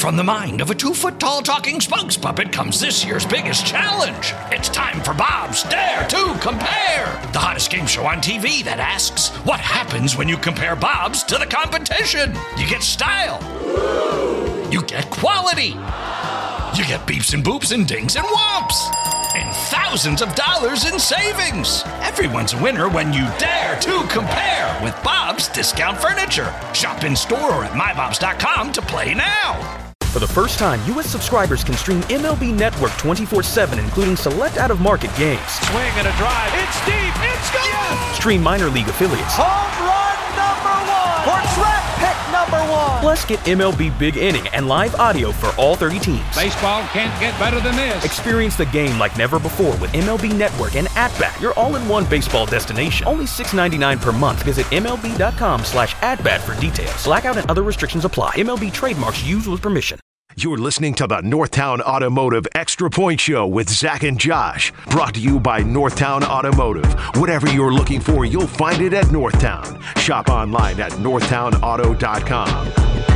From the mind of a 2-foot-tall talking spokes puppet comes this year's biggest challenge. It's time for Bob's Dare to Compare, the hottest game show on TV that asks, what happens when you compare Bob's to the competition? You get style. You get quality. You get beeps and boops and dings and whomps. And thousands of dollars in savings. Everyone's a winner when you dare to compare with Bob's Discount Furniture. Shop in store or at mybobs.com to play now. For the first time, U.S. subscribers can stream MLB Network 24/7, including select out-of-market games. Swing and a drive. It's deep. It's gone. Yes! Stream minor league affiliates. Home run number 1. Or track pick number 1. Plus, get MLB Big Inning and live audio for all 30 teams. Baseball can't get better than this. Experience the game like never before with MLB Network and At-Bat, your all-in-one baseball destination. Only $6.99 per month. Visit MLB.com/atbat for details. Blackout and other restrictions apply. MLB trademarks used with permission. You're listening to the Northtown Automotive Extra Point Show with Zach and Josh. Brought to you by Northtown Automotive. Whatever you're looking for, you'll find it at Northtown. Shop online at northtownauto.com.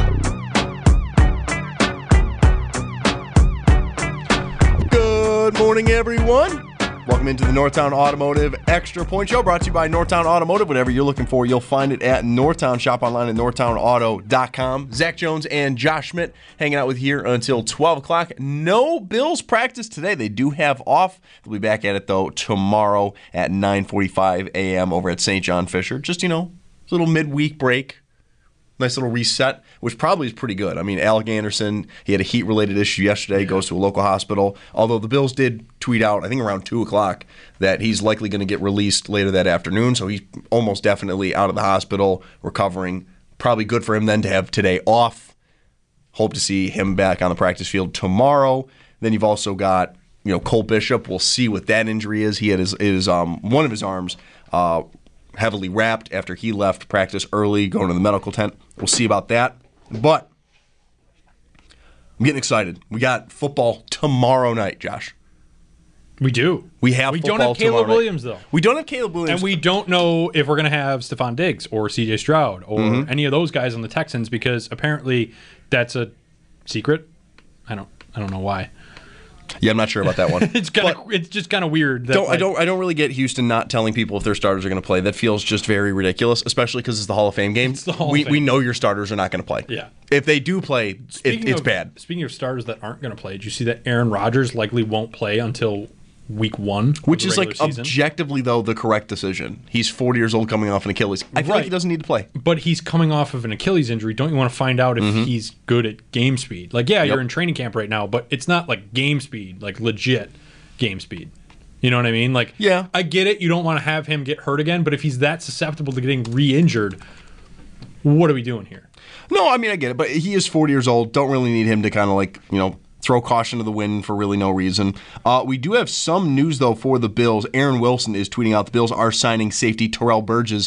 Good morning, everyone. Welcome into the Northtown Automotive Extra Point Show, brought to you by Northtown Automotive. Whatever you're looking for, you'll find it at Northtown. Shop online at northtownauto.com. Zach Jones and Josh Schmidt hanging out with you here until 12 o'clock. No Bills practice today. They do have off. They'll be back at it, though, tomorrow at 9:45 a.m. over at St. John Fisher. Just, a little midweek break. Nice little reset, which probably is pretty good. I mean, Alec Anderson, he had a heat-related issue yesterday, goes to a local hospital. Although the Bills did tweet out, I think around 2 o'clock, that he's likely going to get released later that afternoon. So he's almost definitely out of the hospital, recovering. Probably good for him then to have today off. Hope to see him back on the practice field tomorrow. Then you've also got, Cole Bishop. We'll see what that injury is. He had one of his arms heavily wrapped after he left practice early, going to the medical tent. We'll see about that. But I'm getting excited. We got football tomorrow night, Josh. We do. We don't have Caleb Williams, though. We don't have Caleb Williams. And we don't know if we're going to have Stephon Diggs or C.J. Stroud or any of those guys on the Texans, because apparently that's a secret. I don't know why. Yeah, I'm not sure about that one. It's just kind of weird. I don't really get Houston not telling people if their starters are going to play. That feels just very ridiculous, especially because it's the Hall of Fame game. It's the Hall of Fame. We know your starters are not going to play. Yeah. If they do play, it's bad. Speaking of starters that aren't going to play, did you see that Aaron Rodgers likely won't play until week 1? Which is objectively, though, the correct decision. He's 40 years old coming off an Achilles. I feel like he doesn't need to play. But he's coming off of an Achilles injury. Don't you want to find out if he's good at game speed? You're in training camp right now, but it's not like game speed, like legit game speed. You know what I mean? Yeah. I get it. You don't want to have him get hurt again, but if he's that susceptible to getting re-injured, what are we doing here? No, I mean, I get it, but he is 40 years old. Don't really need him to kind of throw caution to the wind for really no reason. We do have some news, though, for the Bills. Aaron Wilson is tweeting out the Bills are signing safety Terrell Burgess.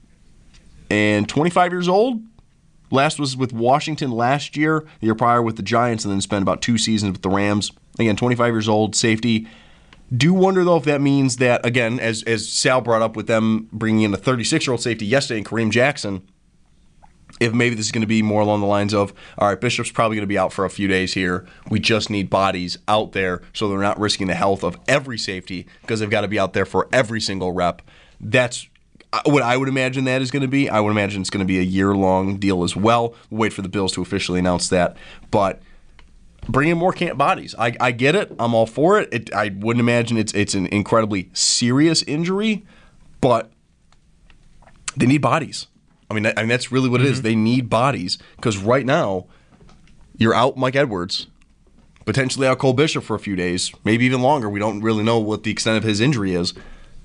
And 25 years old. Last was with Washington last year, the year prior with the Giants, and then spent about 2 seasons with the Rams. Again, 25 years old, safety. Do wonder, though, if that means that, again, as Sal brought up with them bringing in a 36-year-old safety yesterday in Kareem Jackson, if maybe this is going to be more along the lines of, all right, Bishop's probably going to be out for a few days here. We just need bodies out there so they're not risking the health of every safety because they've got to be out there for every single rep. That's what I would imagine that is going to be. I would imagine it's going to be a year-long deal as well. We'll wait for the Bills to officially announce that. But bring in more camp bodies. I get it. I'm all for it. I wouldn't imagine it's an incredibly serious injury, but they need bodies. I mean, that's really what it is. They need bodies because right now you're out Mike Edwards, potentially out Cole Bishop for a few days, maybe even longer. We don't really know what the extent of his injury is.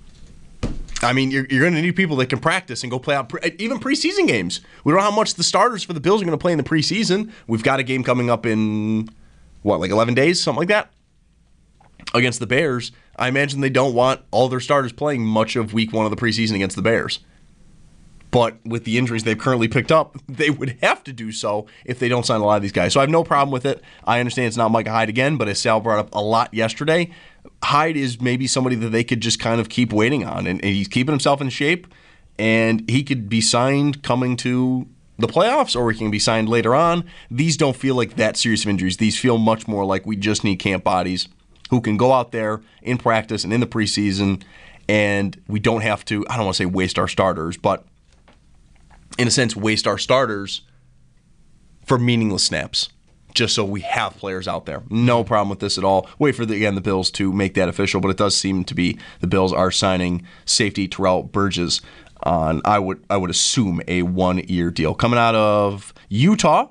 I mean, you're going to need people that can practice and go play out even preseason games. We don't know how much the starters for the Bills are going to play in the preseason. We've got a game coming up in, 11 days, something like that, against the Bears. I imagine they don't want all their starters playing much of week 1 of the preseason against the Bears. But with the injuries they've currently picked up, they would have to do so if they don't sign a lot of these guys. So I have no problem with it. I understand it's not Micah Hyde again, but as Sal brought up a lot yesterday, Hyde is maybe somebody that they could just kind of keep waiting on. And he's keeping himself in shape, and he could be signed coming to the playoffs or he can be signed later on. These don't feel like that serious of injuries. These feel much more like we just need camp bodies who can go out there in practice and in the preseason, and we don't have to, I don't want to say waste our starters, but in a sense waste our starters for meaningless snaps, just so we have players out there. No problem with this at all. Wait for, the Bills to make that official, but it does seem to be the Bills are signing safety Terrell Burgess on, I would assume, a 1-year deal. Coming out of Utah,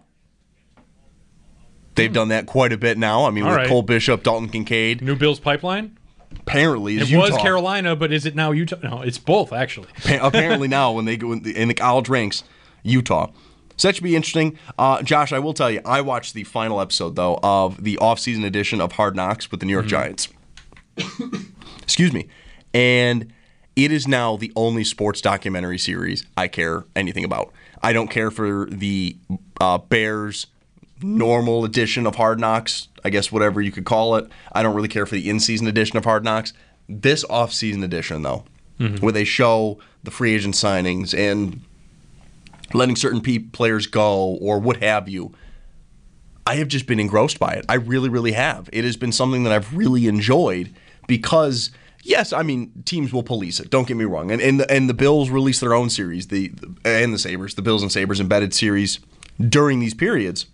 they've done that quite a bit now. I mean, with Cole Bishop, Dalton Kincaid. New Bills pipeline? Apparently, it Utah. Was Carolina, but is it now Utah? No, it's both, actually. Apparently now, when they go in the college ranks, Utah. So that should be interesting. Josh, I will tell you, I watched the final episode, though, of the off-season edition of Hard Knocks with the New York Giants. Excuse me. And it is now the only sports documentary series I care anything about. I don't care for the Bears normal edition of Hard Knocks, I guess whatever you could call it. I don't really care for the in-season edition of Hard Knocks. This off-season edition, though, where they show the free agent signings and letting certain players go or what have you, I have just been engrossed by it. I really, really have. It has been something that I've really enjoyed because, yes, I mean, teams will police it. Don't get me wrong. And the Bills release their own series, and the Sabres, the Bills and Sabres embedded series during these periods.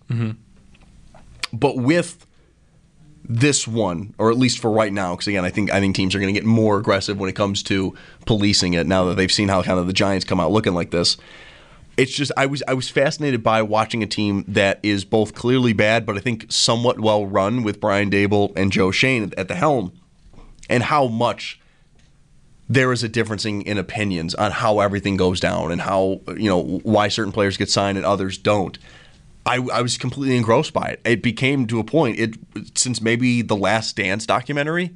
But with this one, or at least for right now, because again, I think teams are going to get more aggressive when it comes to policing it now that they've seen how kind of the Giants come out looking like this. It's just I was fascinated by watching a team that is both clearly bad, but I think somewhat well run with Brian Daboll and Joe Schoen at the helm, and how much there is a difference in opinions on how everything goes down and how, why certain players get signed and others don't. I was completely engrossed by it. It became to a point, since maybe the Last Dance documentary,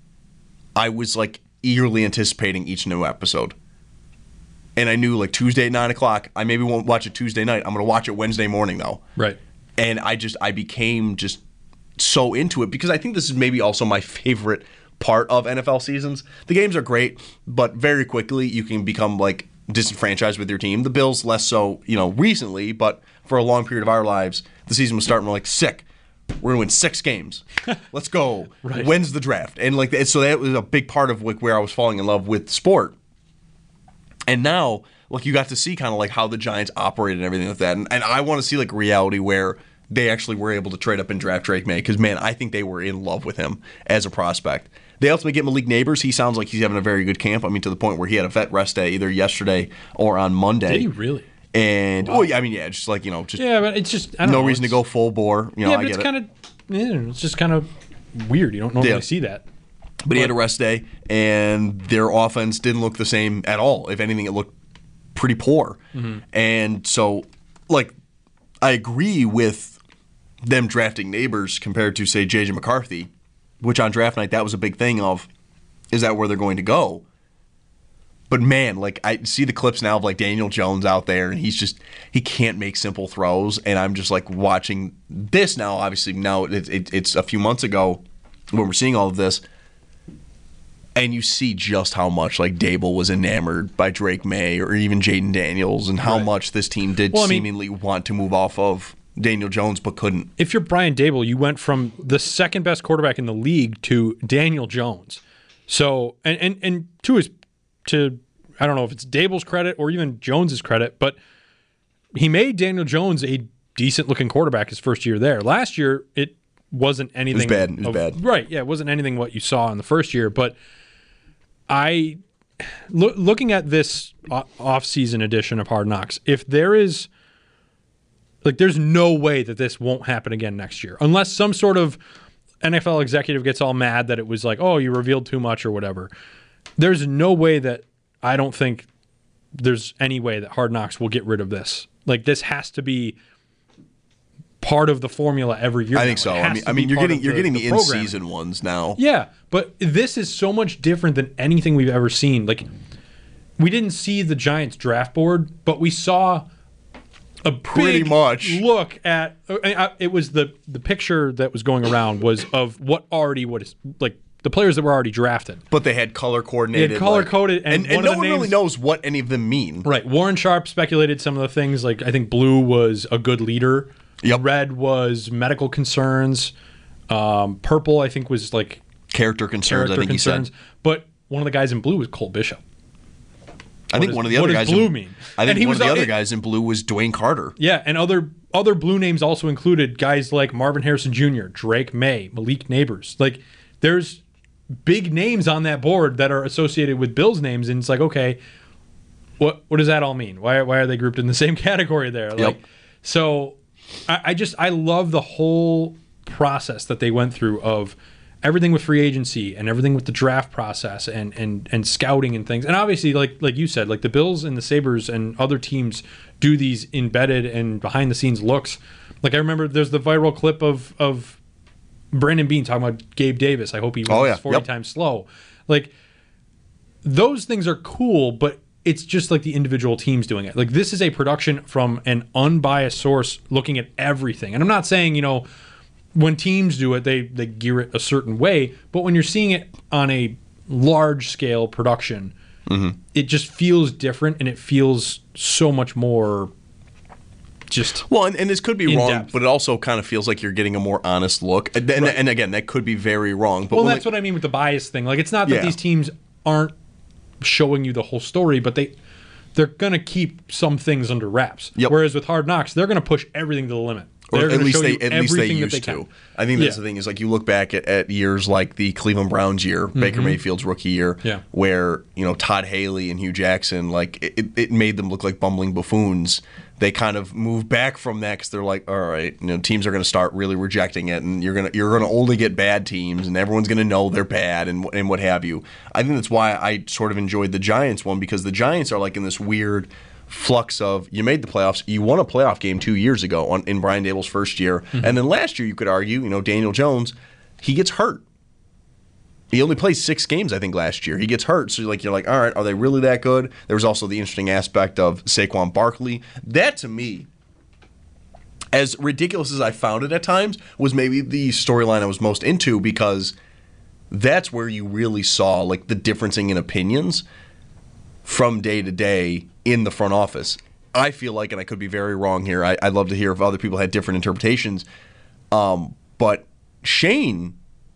I was like eagerly anticipating each new episode. And I knew like Tuesday at 9 o'clock, I maybe won't watch it Tuesday night. I'm going to watch it Wednesday morning though. Right. And I became just so into it because I think this is maybe also my favorite part of NFL seasons. The games are great, but very quickly you can become like disenfranchised with your team. The Bills less so, recently, but for a long period of our lives, the season was starting, we're like, sick. We're going to win 6 games. Let's go. Right. When's the draft? And so that was a big part of like where I was falling in love with sport. And now, like, you got to see kind of like how the Giants operated and everything like that. And I want to see like reality where they actually were able to trade up and draft Drake May because, man, I think they were in love with him as a prospect. They ultimately get Malik Neighbors. He sounds like he's having a very good camp. I mean, to the point where he had a vet rest day either yesterday or on Monday. Did he really? And, wow. Just like, just yeah, but it's just, I don't know. No reason to go full bore. Yeah, but I get it's it. kind of, it's just kind of weird. You don't normally see that. But he had a rest day, and their offense didn't look the same at all. If anything, it looked pretty poor. And so, like, I agree with them drafting Neighbors compared to, say, J.J. McCarthy, which on draft night, that was a big thing of, is that where they're going to go? But, man, like, I see the clips now of, like, Daniel Jones out there, and he can't make simple throws, and I'm just, like, watching this now. Obviously, now it's a few months ago when we're seeing all of this, and you see just how much, like, Daboll was enamored by Drake May or even Jaden Daniels and how much this team did seemingly want to move off of Daniel Jones but couldn't. If you're Brian Daboll, you went from the second best quarterback in the league to Daniel Jones. So, and to I don't know if it's Daboll's credit or even Jones's credit, but he made Daniel Jones a decent-looking quarterback his first year there. Last year, it wasn't anything. It was bad. Right, yeah, it wasn't anything what you saw in the first year, but looking at this off-season edition of Hard Knocks, if there is, like, there's no way that this won't happen again next year, unless some sort of NFL executive gets all mad that it was like, oh, you revealed too much or whatever. There's no way that I don't think there's any way that Hard Knocks will get rid of this. Like, this has to be part of the formula every year. I think so. I mean, you're getting the in-season ones now. Yeah, but this is so much different than anything we've ever seen. Like, we didn't see the Giants draft board, but we saw a pretty big much look at. It was the picture that was going around was of what is like the players that were already drafted. But they had color coordinated. They had color coded, and no one really knows what any of them mean. Right. Warren Sharp speculated some of the things, like I think blue was a good leader. Yep. Red was medical concerns. Purple, I think, was like character concerns. He said. But one of the guys in blue was Cole Bishop. I think one of the other guys. Blue mean? I think one of the other guys in blue was Dwayne Carter. Yeah, and other blue names also included guys like Marvin Harrison Jr., Drake May, Malik Neighbors. Like, there's big names on that board that are associated with Bills names, and it's like, okay, what does that all mean? Why are they grouped in the same category there? Like, yep. So I love the whole process that they went through of everything with free agency and everything with the draft process and scouting and things. And obviously, like you said, like the Bills and the Sabres and other teams do these embedded and behind the scenes looks. Like I remember there's the viral clip of Brandon Beane talking about Gabe Davis. I hope he runs 40 times slow. Like those things are cool, but it's just like the individual teams doing it. Like this is a production from an unbiased source looking at everything. And I'm not saying, when teams do it, they gear it a certain way. But when you're seeing it on a large-scale production, it just feels different, and it feels so much more just well, and this could be wrong, depth. but it also kind of feels like you're getting a more honest look. And again, that could be very wrong. But that's what I mean with the bias thing. Like, it's not that these teams aren't showing you the whole story, but they're going to keep some things under wraps. Yep. Whereas with Hard Knocks, they're going to push everything to the limit. Or they're at least they everything used to. I think that's the thing is like you look back at years like the Cleveland Browns year, Baker Mayfield's rookie year, where Todd Haley and Hugh Jackson, like it made them look like bumbling buffoons. They kind of moved back from that because they're like, all right, teams are going to start really rejecting it, and you're gonna only get bad teams, and everyone's going to know they're bad, and what have you. I think that's why I sort of enjoyed the Giants one, because the Giants are like in this weird flux of you made the playoffs, you won a playoff game 2 years ago in Brian Dable's first year, and then last year you could argue, Daniel Jones, he gets hurt. He only plays 6 games, I think, last year. He gets hurt, so you're like, all right, are they really that good? There was also the interesting aspect of Saquon Barkley. That, to me, as ridiculous as I found it at times, was maybe the storyline I was most into, because that's where you really saw like the differencing in opinions from day to day in the front office. I feel like, and I could be very wrong here, I'd love to hear if other people had different interpretations, but Shane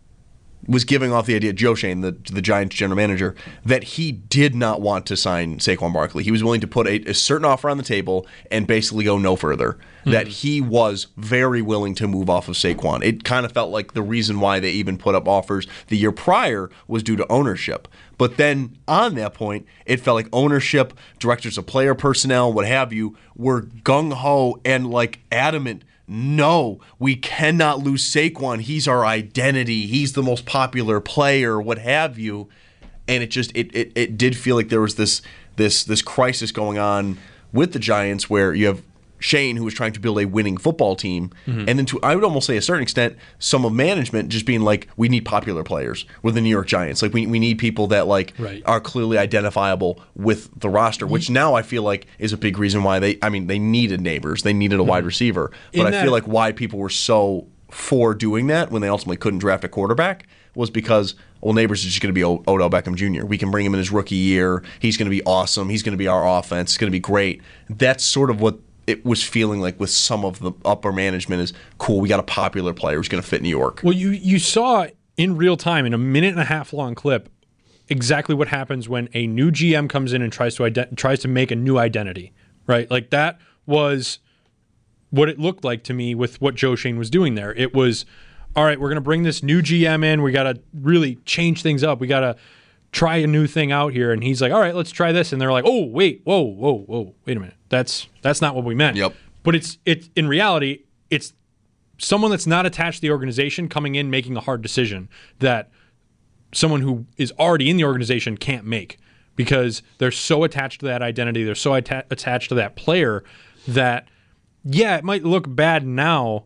was giving off the idea, Joe Shane, the Giants general manager, that he did not want to sign Saquon Barkley. He was willing to put a certain offer on the table and basically go no further. That he was very willing to move off of Saquon. It kind of felt like the reason why they even put up offers the year prior was due to ownership. But then on that point, it felt like ownership, directors of player personnel, what have you, were gung-ho and like adamant, no, we cannot lose Saquon. He's our identity. He's the most popular player, what have you. And it just it did feel like there was this crisis going on with the Giants, where you have Shane, who was trying to build a winning football team, and then to, I would almost say a certain extent, some of management just being like, we need popular players with the New York Giants. Like we need people that like are clearly identifiable with the roster, which now I feel like is a big reason why they needed Neighbors, they needed a wide receiver, but I feel like why people were so for doing that when they ultimately couldn't draft a quarterback was because, well, Neighbors is just going to be Odell Beckham Jr. We can bring him in his rookie year. He's going to be awesome. He's going to be our offense. It's going to be great. That's sort of what it was feeling like with some of the upper management is, cool, we got a popular player who's going to fit New York. Well, you saw in real time, in a 1.5-minute long clip, exactly what happens when a new GM comes in and tries to make a new identity, right? Like that was what it looked like to me with what Joe Shane was doing there. It was, all right, we're going to bring this new GM in. We got to really change things up. We got to try a new thing out here. And he's like, all right, let's try this. And they're like, oh, wait, whoa, wait a minute. That's not what we meant. Yep. But it's in reality, it's someone that's not attached to the organization coming in, making a hard decision that someone who is already in the organization can't make, because they're so attached to that identity. They're so attached to that player that, yeah, it might look bad now.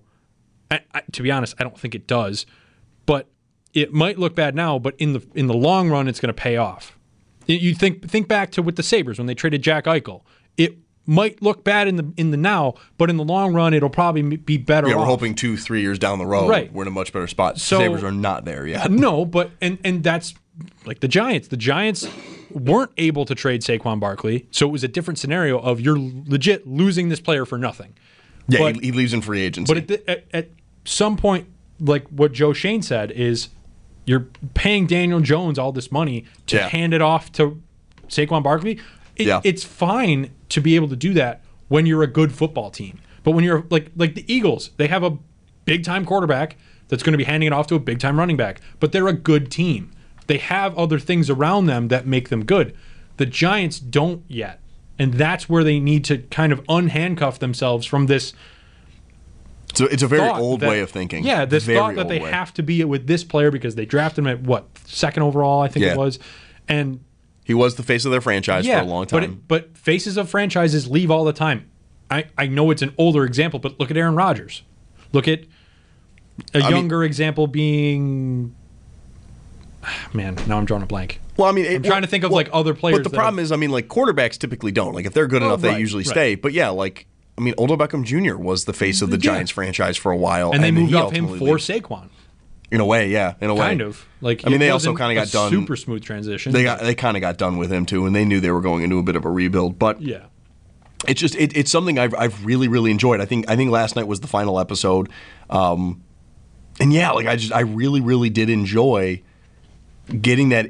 To be honest, I don't think it does, but it might look bad now, but in the long run, it's going to pay off. You think back to with the Sabres when they traded Jack Eichel. It might look bad in the now, but in the long run, it'll probably be better. Yeah, we're off. hoping 2-3 years down the road, Right. we're in a much better spot. So- Sabres are not there yet. No, but and that's like the Giants. The Giants weren't able to trade Saquon Barkley, so it was a different scenario of you're legit losing this player for nothing. Yeah, But- he leaves in free agency. But at some point, like what Joe Shane said, is you're paying Daniel Jones all this money to Yeah. hand it off to Saquon Barkley. Yeah. It's fine to be able to do that when you're a good football team. But when you're like the Eagles, they have a big-time quarterback that's going to be handing it off to a big-time running back. But they're a good team. They have other things around them that make them good. The Giants don't yet. And that's where they need to kind of unhandcuff themselves from this so it's a very thought old that- way of thinking. Yeah, this Very thought that old they way. have to be with this player because they drafted him at what, 2nd overall, I think Yeah. it was. And He was the face of their franchise yeah, for a long time. But faces of franchises leave all the time. I know it's an older example, but look at Aaron Rodgers. Look at younger example being man, now I'm drawing a blank. Well, I mean, I'm trying to think of like other players. But the problem is, I mean, like quarterbacks typically don't. Like if they're good enough, they right, usually right. stay. But yeah, like I mean, Odell Beckham Jr. was the face of the Yeah. Giants franchise for a while, and they moved he off him ultimately for leaves. Saquon. In a way, yeah, in a way, Kind of. Like I mean, it they also wasn't kind of a got done. super smooth transition. They kind of got done with him too, and they knew they were going into a bit of a rebuild. But yeah. it's just it's something I've really really enjoyed. I think last night was the final episode, and yeah, like I really really did enjoy getting that.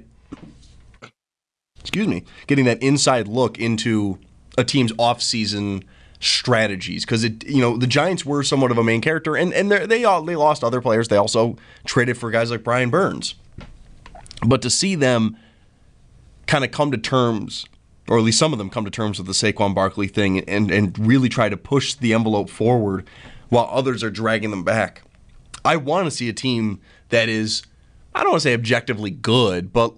Getting that inside look into a team's off-season strategies, because the Giants were somewhat of a main character, and they lost other players. They also traded for guys like Brian Burns, but to see them kind of come to terms, or at least some of them come to terms with the Saquon Barkley thing, and really try to push the envelope forward while others are dragging them back. I want to see a team that is, I don't want to say objectively good, but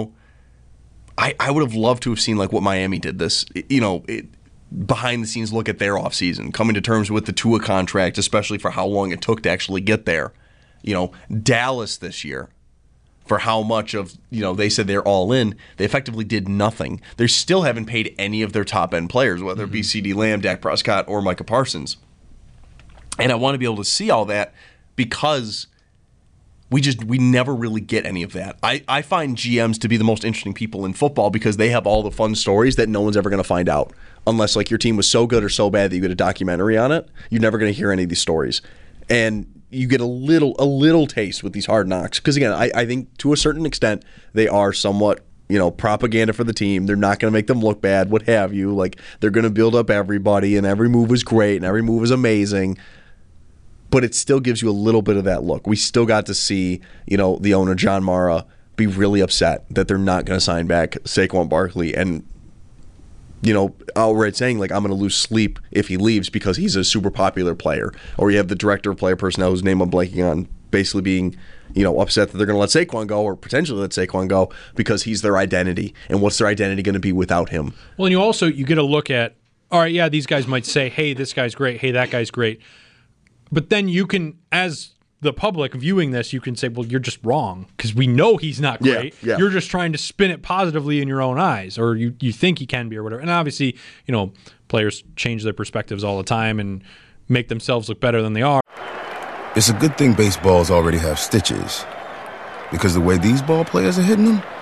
I would have loved to have seen like what Miami did this, behind the scenes look at their offseason, coming to terms with the Tua contract, especially for how long it took to actually get there. Dallas this year, for how much of, they said they're all in, they effectively did nothing. They still haven't paid any of their top end players, whether it be CeeDee Lamb, Dak Prescott, or Micah Parsons. And I want to be able to see all that because we never really get any of that. I find GMs to be the most interesting people in football because they have all the fun stories that no one's ever going to find out. Unless like your team was so good or so bad that you get a documentary on it, you're never going to hear any of these stories. And you get a little taste with these Hard Knocks. Because again, I think to a certain extent they are somewhat, propaganda for the team. They're not going to make them look bad, what have you. Like they're going to build up everybody and every move is great and every move is amazing. But it still gives you a little bit of that look. We still got to see, the owner, John Mara, be really upset that they're not going to sign back Saquon Barkley and, outright saying, like, I'm going to lose sleep if he leaves because he's a super popular player. Or you have the director of player personnel, whose name I'm blanking on, basically being, upset that they're going to let Saquon go or potentially let Saquon go because he's their identity. And what's their identity going to be without him? Well, and you get a look at, all right, yeah, these guys might say, hey, this guy's great, hey, that guy's great. But then you can, as the public viewing this, you can say, well, you're just wrong because we know he's not great. Yeah. You're just trying to spin it positively in your own eyes, or you think he can be or whatever. And obviously, players change their perspectives all the time and make themselves look better than they are. It's a good thing baseballs already have stitches, because the way these ball players are hitting them,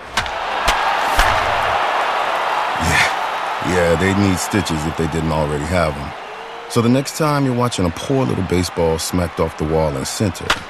yeah, they'd need stitches if they didn't already have them. So the next time you're watching a poor little baseball smacked off the wall in center, keep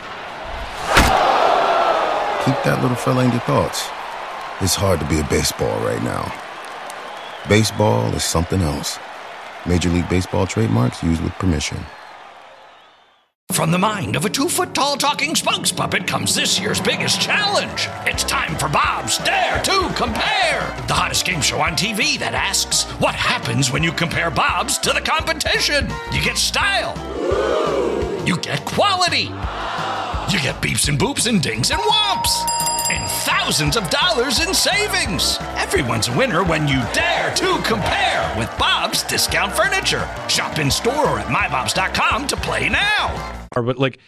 that little fella in your thoughts. It's hard to be a baseball right now. Baseball is something else. Major League Baseball trademarks used with permission. From the mind of a 2-foot-tall talking spokes puppet comes this year's biggest challenge. It's time for Bob's Dare to Compare, the hottest game show on TV that asks, what happens when you compare Bob's to the competition? You get style. You get quality. You get beeps and boops and dings and whomps. And thousands of dollars in savings. Everyone's a winner when you dare to compare with Bob's Discount Furniture. Shop in store or at mybobs.com to play now. But like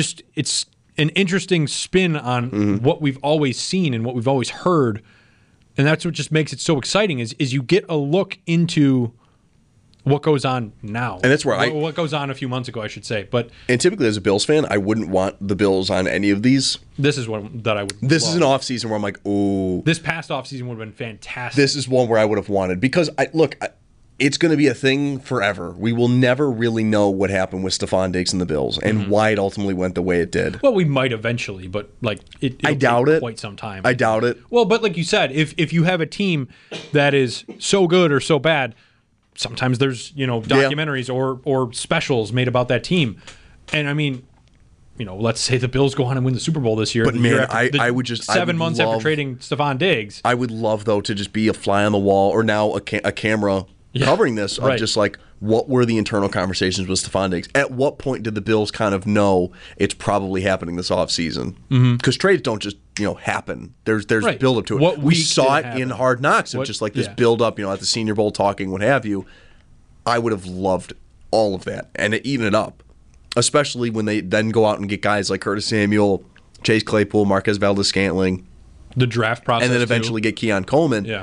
it's an interesting spin on what we've always seen and what we've always heard And that's what just makes it so exciting is you get a look into what goes on now. And that's where what goes on a few months ago, I should say. And typically as a Bills fan, I wouldn't want the Bills on any of these. This is one that I would This love. is an offseason where I'm like, ooh. This past offseason would have been fantastic. This is one where I would have wanted. Because, it's going to be a thing forever. We will never really know what happened with Stephon Diggs and the Bills and why it ultimately went the way it did. Well, we might eventually, but I doubt it. Quite some time. I doubt it. Well, but like you said, if you have a team that is so good or so bad, sometimes there's documentaries or specials made about that team, and I mean, let's say the Bills go on and win the Super Bowl this year. But man, I would just 7 months after trading Stephon Diggs. I would love though to just be a fly on the wall, or now a camera covering this of just like, what were the internal conversations with Stephon Diggs? At what point did the Bills kind of know it's probably happening this offseason? Because trades don't just happen. There's build up to it. We saw it in Hard Knocks of just like this build up, at the Senior Bowl talking, what have you. I would have loved all of that and eaten it up, especially when they then go out and get guys like Curtis Samuel, Chase Claypool, Marquez Valdes-Scantling, the draft process, and then eventually get Keon Coleman. Yeah.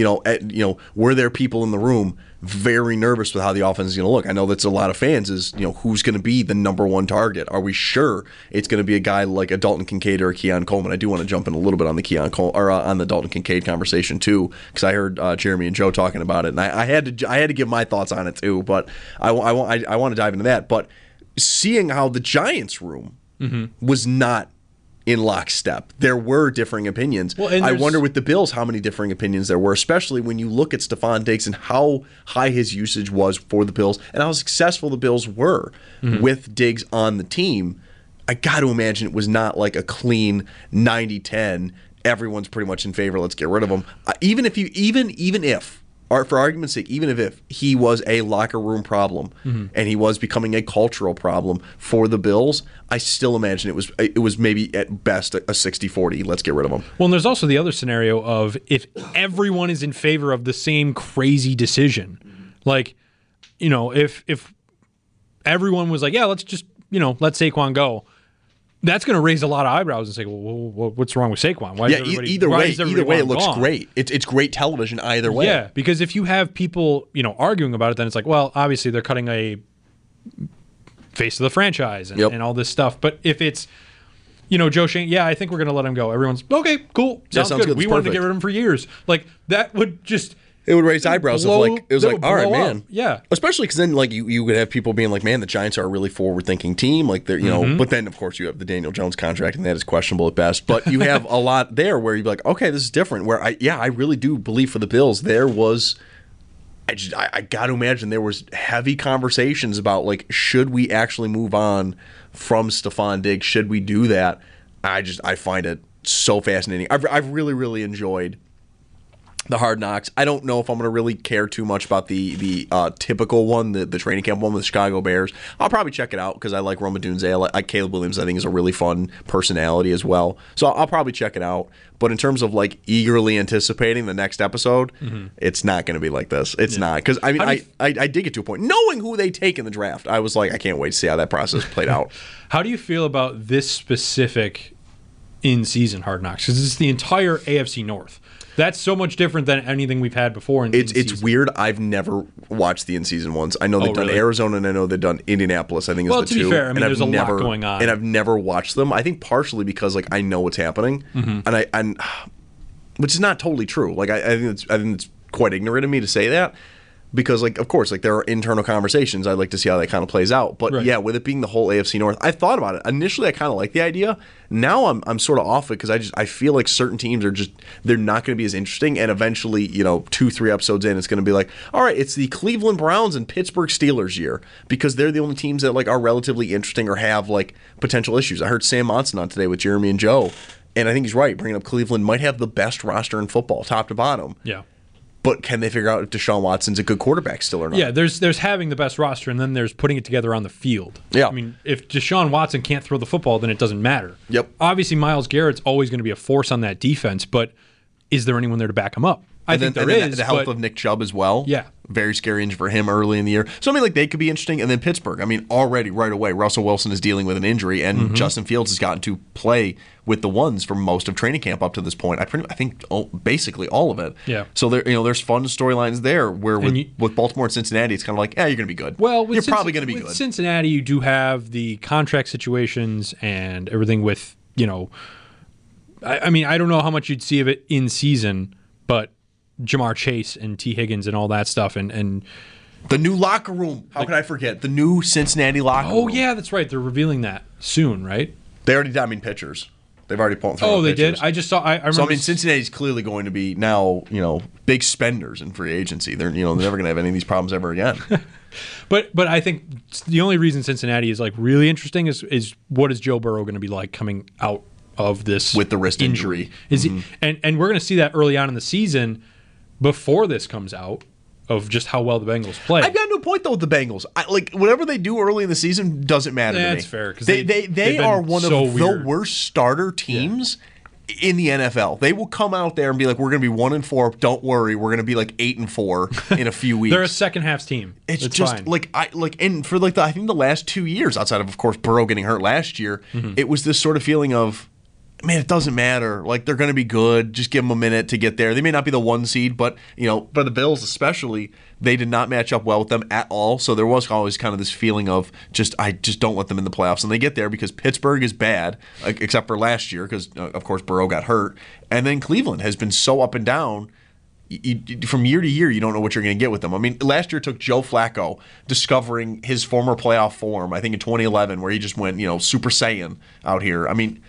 Were there people in the room very nervous with how the offense is going to look? I know that's a lot of fans is, who's going to be the number one target? Are we sure it's going to be a guy like a Dalton Kincaid or a Keon Coleman? I do want to jump in a little bit on the on the Dalton Kincaid conversation too, because I heard Jeremy and Joe talking about it, and I had to give my thoughts on it too. But I want to dive into that. But seeing how the Giants room was not in lockstep. There were differing opinions. Well, I wonder with the Bills how many differing opinions there were, especially when you look at Stephon Diggs and how high his usage was for the Bills and how successful the Bills were with Diggs on the team. I got to imagine it was not like a clean 90-10. Everyone's pretty much in favor. Let's get rid of him. Even if, or for argument's sake, even if he was a locker room problem and he was becoming a cultural problem for the Bills, I still imagine it was maybe at best a 60-40. Let's get rid of him. Well, and there's also the other scenario of if everyone is in favor of the same crazy decision, like, if everyone was like, yeah, let's just, let Saquon go. That's going to raise a lot of eyebrows and say, well, what's wrong with Saquon? Why either way, it looks great. It's great television either way. Yeah, because if you have people, arguing about it, then it's like, well, obviously they're cutting a face of the franchise and all this stuff. But if it's, Joe Schoen, I think we're going to let him go. Everyone's, okay, cool, sounds good. We wanted to get rid of him for years. Like, that would just... It would raise eyebrows of like, it was like, all right, man. Yeah. Especially because then like you would have people being like, man, the Giants are a really forward-thinking team. Like they're, but then of course you have the Daniel Jones contract and that is questionable at best. But you have a lot there where you'd be like, okay, this is different. Where I really do believe for the Bills, there was, I got to imagine there was heavy conversations about like, should we actually move on from Stephon Diggs? Should we do that? I find it so fascinating. I've really, really enjoyed the Hard Knocks. I don't know if I'm going to really care too much about the typical one, the training camp one with the Chicago Bears. I'll probably check it out because I like Roma Dunze. I like Caleb Williams. I think is a really fun personality as well. So I'll probably check it out. But in terms of like eagerly anticipating the next episode, it's not going to be like this. It's not. Because I mean, I did get to a point. Knowing who they take in the draft, I was like, I can't wait to see how that process played out. How do you feel about this specific in-season Hard Knocks? Because it's the entire AFC North. That's so much different than anything we've had before. It's weird. I've never watched the in-season ones. I know they've done Arizona, and I know they've done Indianapolis. I think is the two. Well, to be fair, I mean, there's a lot going on, and I've never watched them. I think partially because like I know what's happening, and which is not totally true. Like I think it's quite ignorant of me to say that. Because, like, of course, like there are internal conversations. I'd like to see how that kind of plays out. But yeah, with it being the whole AFC North, I thought about it. Initially, I kind of like the idea. Now I'm sort of off it because I feel like certain teams are they're not going to be as interesting. And eventually, 2-3 episodes in, it's going to be like, all right, it's the Cleveland Browns and Pittsburgh Steelers year because they're the only teams that like are relatively interesting or have like potential issues. I heard Sam Monson on today with Jeremy and Joe, and I think he's right. Bringing up Cleveland might have the best roster in football, top to bottom. Yeah. But can they figure out if Deshaun Watson's a good quarterback still or not? Yeah, there's having the best roster, and then there's putting it together on the field. Yeah. I mean, if Deshaun Watson can't throw the football, then it doesn't matter. Yep. Obviously, Myles Garrett's always going to be a force on that defense, but is there anyone there to back him up? I think there is. The health but of Nick Chubb as well. Yeah. Very scary injury for him early in the year. So, I mean, like, they could be interesting. And then Pittsburgh. I mean, already, right away, Russell Wilson is dealing with an injury, and Justin Fields has gotten to play with the ones for most of training camp up to this point. I think basically all of it. Yeah. So, there's fun storylines there where with Baltimore and Cincinnati, it's kind of like, you're going to be good. Well, you're probably going to be with good. Cincinnati, you do have the contract situations and everything with, I mean, I don't know how much you'd see of it in season, but Jamar Chase and T. Higgins and all that stuff and the new locker room. How could I forget? The new Cincinnati locker room. Oh, yeah, that's right. They're revealing that soon, right? They already did. I mean, pitchers. They've already thrown Oh, they pitchers. did? I just saw. I remember. So, I mean, Cincinnati's clearly going to be now, big spenders in free agency. They're never going to have any of these problems ever again. But I think the only reason Cincinnati is like really interesting is what is Joe Burrow going to be like coming out of this with the wrist injury? Is he, and we're going to see that early on in the season before this comes out of just how well the Bengals play. I've got no point though with the Bengals. Whatever they do early in the season doesn't matter to me. That's fair because they are one of the worst starter teams in the NFL. They will come out there and be like, "We're going to be 1-4. Don't worry, we're going to be like 8-4 in a few weeks." They're a second half team. It's just fine. And for I think the last 2 years, outside of course Burrow getting hurt last year, it was this sort of feeling of, man, it doesn't matter. Like, they're going to be good. Just give them a minute to get there. They may not be the 1 seed, but, for the Bills especially, they did not match up well with them at all. So there was always kind of this feeling of I just don't let them in the playoffs. And they get there because Pittsburgh is bad, except for last year because, of course, Burrow got hurt. And then Cleveland has been so up and down. From year to year, you don't know what you're going to get with them. I mean, last year took Joe Flacco discovering his former playoff form, I think in 2011, where he just went, Super Saiyan out here. I mean,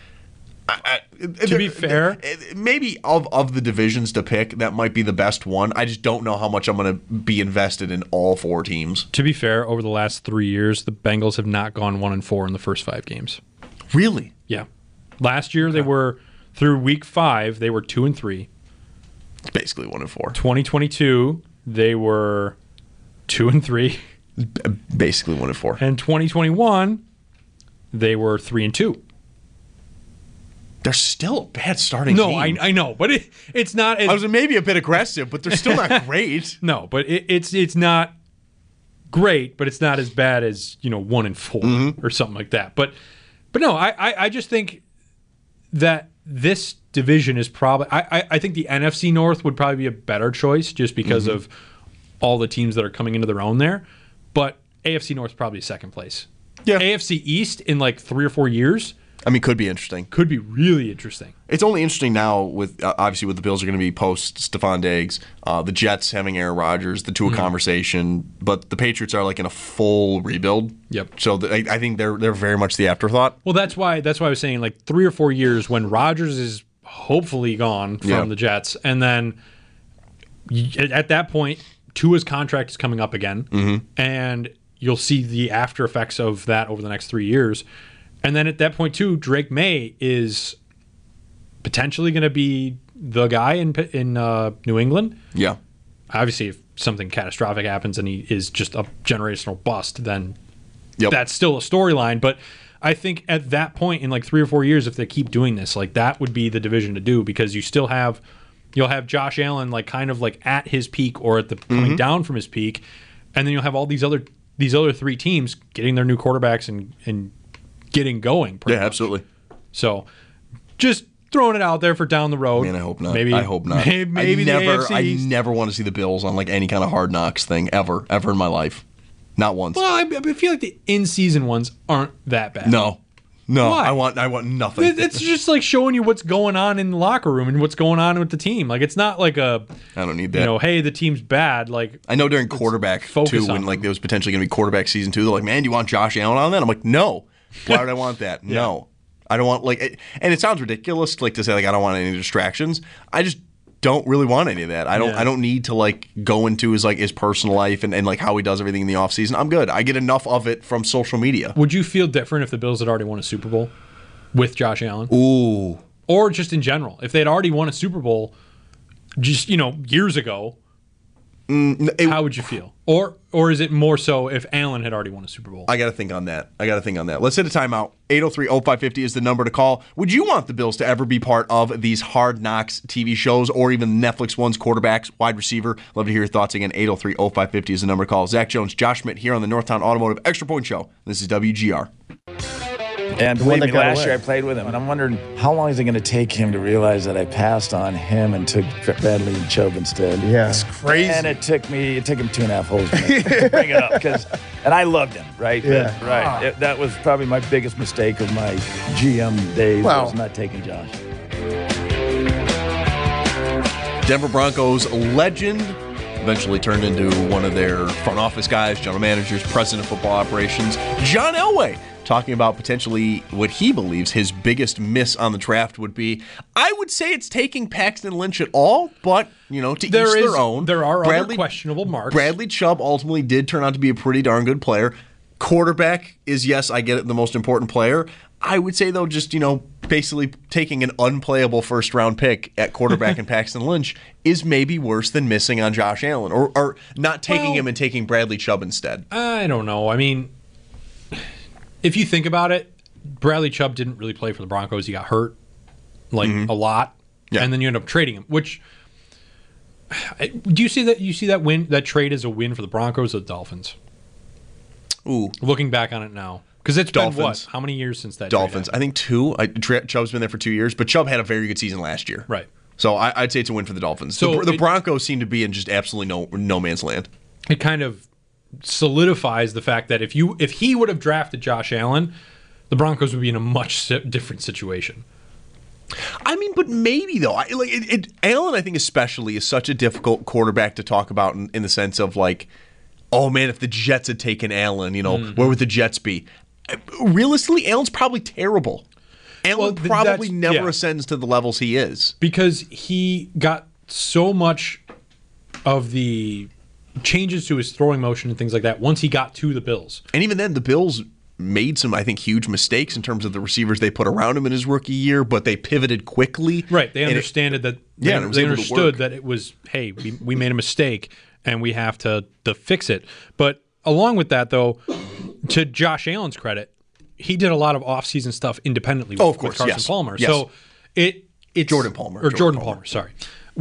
to be fair, maybe of the divisions to pick, that might be the best one. I just don't know how much I'm going to be invested in all 4 teams. To be fair, over the last 3 years, the Bengals have not gone 1-4 in the first 5 games. Really? Yeah. Last year they were through week 5, they were 2-3. It's basically 1-4. 2022, they were 2-3. Basically 1-4. And 2021, they were 3-2. They're still a bad starting team. No, I know, but it's not. I was maybe a bit aggressive, but they're still not great. No, but it's not great, but it's not as bad as 1-4 or something like that. But no, I just think that this division is probably. I think the NFC North would probably be a better choice just because of all the teams that are coming into their own there. But AFC North is probably second place. Yeah. AFC East in like 3 or 4 years. I mean, could be interesting. Could be really interesting. It's only interesting now with obviously with the Bills are going to be post Stephon Diggs, the Jets having Aaron Rodgers, the Tua conversation, but the Patriots are like in a full rebuild. Yep. So I think they're very much the afterthought. Well, that's why I was saying like 3 or 4 years when Rodgers is hopefully gone from the Jets, and then at that point Tua's contract is coming up again, and you'll see the after effects of that over the next 3 years. And then at that point, too, Drake May is potentially going to be the guy in New England. Yeah. Obviously, if something catastrophic happens and he is just a generational bust, then that's still a storyline. But I think at that point in like 3 or 4 years, if they keep doing this, like that would be the division to do because you'll have Josh Allen like kind of like at his peak or at the coming down from his peak, and then you'll have all these other 3 teams getting their new quarterbacks and getting going. Yeah, absolutely. So, just throwing it out there for down the road. Man, I hope not. I hope not. Maybe I never want to see the Bills on like any kind of Hard Knocks thing ever in my life. Not once. Well, I feel like the in-season ones aren't that bad. No. Why? I want nothing. It's just like showing you what's going on in the locker room and what's going on with the team. Like it's not like I don't need that. Hey, the team's bad. Like I know during quarterback too, when like there was potentially going to be quarterback season 2. They're like, man, do you want Josh Allen on that? I'm like, no. Why would I want that? No, I don't want and it sounds ridiculous like to say like I don't want any distractions. I just don't really want any of that. I don't need to like go into his personal life and like how he does everything in the offseason. I'm good. I get enough of it from social media. Would you feel different if the Bills had already won a Super Bowl with Josh Allen? Ooh. Or just in general, if they'd already won a Super Bowl just years ago, how would you feel? Or is it more so if Allen had already won a Super Bowl? I got to think on that. Let's hit a timeout. 803-0550 is the number to call. Would you want the Bills to ever be part of these Hard Knocks TV shows or even Netflix ones, quarterbacks, wide receiver? Love to hear your thoughts. Again, 803-0550 is the number to call. Zach Jones, Josh Schmidt here on the Northtown Automotive Extra Point Show. This is WGR. And believe me, last year I played with him, and I'm wondering how long is it going to take him to realize that I passed on him and took Bradley and Chubb instead. Yeah, it's crazy. And it took him 2.5 holes to bring it up, and I loved him, right? Yeah. Right. That was probably my biggest mistake of my GM days, was not taking Josh. Denver Broncos legend, eventually turned into one of their front office guys, general managers, president of football operations, John Elway, talking about potentially what he believes his biggest miss on the draft would be. I would say it's taking Paxton Lynch at all, but, to each their own. There are other questionable marks. Bradley Chubb ultimately did turn out to be a pretty darn good player. Quarterback is, yes, I get it, the most important player. I would say, though, just, basically taking an unplayable first-round pick at quarterback and Paxton Lynch is maybe worse than missing on Josh Allen or not taking him and taking Bradley Chubb instead. I don't know. I mean, if you think about it, Bradley Chubb didn't really play for the Broncos. He got hurt a lot, and then you end up trading him. Which do you see that? You see that trade as a win for the Broncos or the Dolphins? Ooh, looking back on it now, because it's Dolphins. Been what? How many years since that? Dolphins, I think 2. Chubb's been there for 2 years, but Chubb had a very good season last year, right? So I'd say it's a win for the Dolphins. So the Broncos seem to be in just absolutely no man's land. It kind of solidifies the fact that if he would have drafted Josh Allen, the Broncos would be in a much different situation. I mean, but maybe though. Allen, I think especially, is such a difficult quarterback to talk about in the sense of oh man, if the Jets had taken Allen, where would the Jets be? Realistically, Allen's probably terrible. Allen probably never ascends to the levels he is because he got so much of the changes to his throwing motion and things like that once he got to the Bills. And even then, the Bills made some, I think, huge mistakes in terms of the receivers they put around him in his rookie year, but they pivoted quickly. Right. They understood that they understood that it was, hey, we made a mistake and we have to fix it. But along with that, though, to Josh Allen's credit, he did a lot of offseason stuff independently with Carson Palmer. Yes. So it's Jordan Palmer. Jordan Palmer, sorry.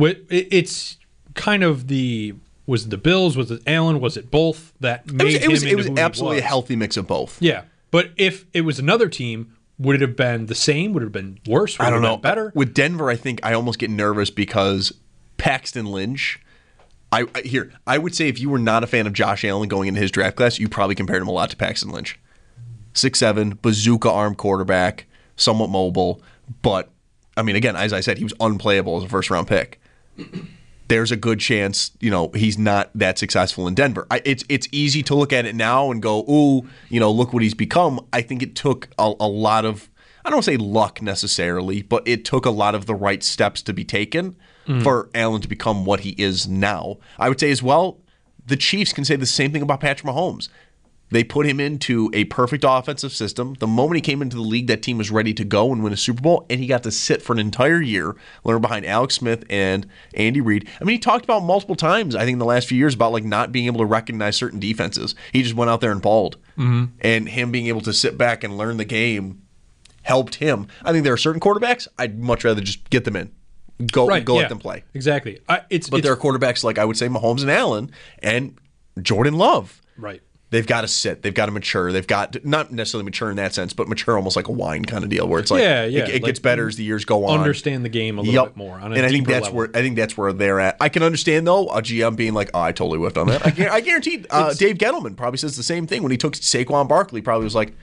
It's kind of was it the Bills? Was it Allen? Was it both that made him into who he was? It was absolutely a healthy mix of both. Yeah. But if it was another team, would it have been the same? Would it have been worse? I don't know. Better? With Denver, I think I almost get nervous because Paxton Lynch, I would say if you were not a fan of Josh Allen going into his draft class, you probably compared him a lot to Paxton Lynch. 6'7", bazooka arm quarterback, somewhat mobile, but, I mean, again, as I said, he was unplayable as a first-round pick. There's a good chance, he's not that successful in Denver. It's easy to look at it now and go, ooh, look what he's become. I think it took a lot of, I don't want to say luck necessarily, but it took a lot of the right steps to be taken for Allen to become what he is now. I would say as well, the Chiefs can say the same thing about Patrick Mahomes. They put him into a perfect offensive system. The moment he came into the league, that team was ready to go and win a Super Bowl, and he got to sit for an entire year, learn behind Alex Smith and Andy Reid. I mean, he talked about multiple times, I think, in the last few years about not being able to recognize certain defenses. He just went out there and balled. Mm-hmm. And him being able to sit back and learn the game helped him. I think there are certain quarterbacks, I'd much rather just get them in. Go let them play. Exactly. But there are quarterbacks like, I would say, Mahomes and Allen and Jordan Love. Right. They've got to sit. They've got to mature. They've got not necessarily mature in that sense, but mature almost like a wine kind of deal, where it's it gets better as the years go on. Understand the game a little bit more. On a I think that's where they're at. I can understand though a GM being like, "Oh, I totally whiffed on that." I guarantee Dave Gettleman probably says the same thing when he took Saquon Barkley. Probably was like,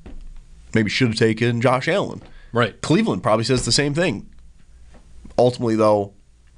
maybe should have taken Josh Allen. Right. Cleveland probably says the same thing. Ultimately, though.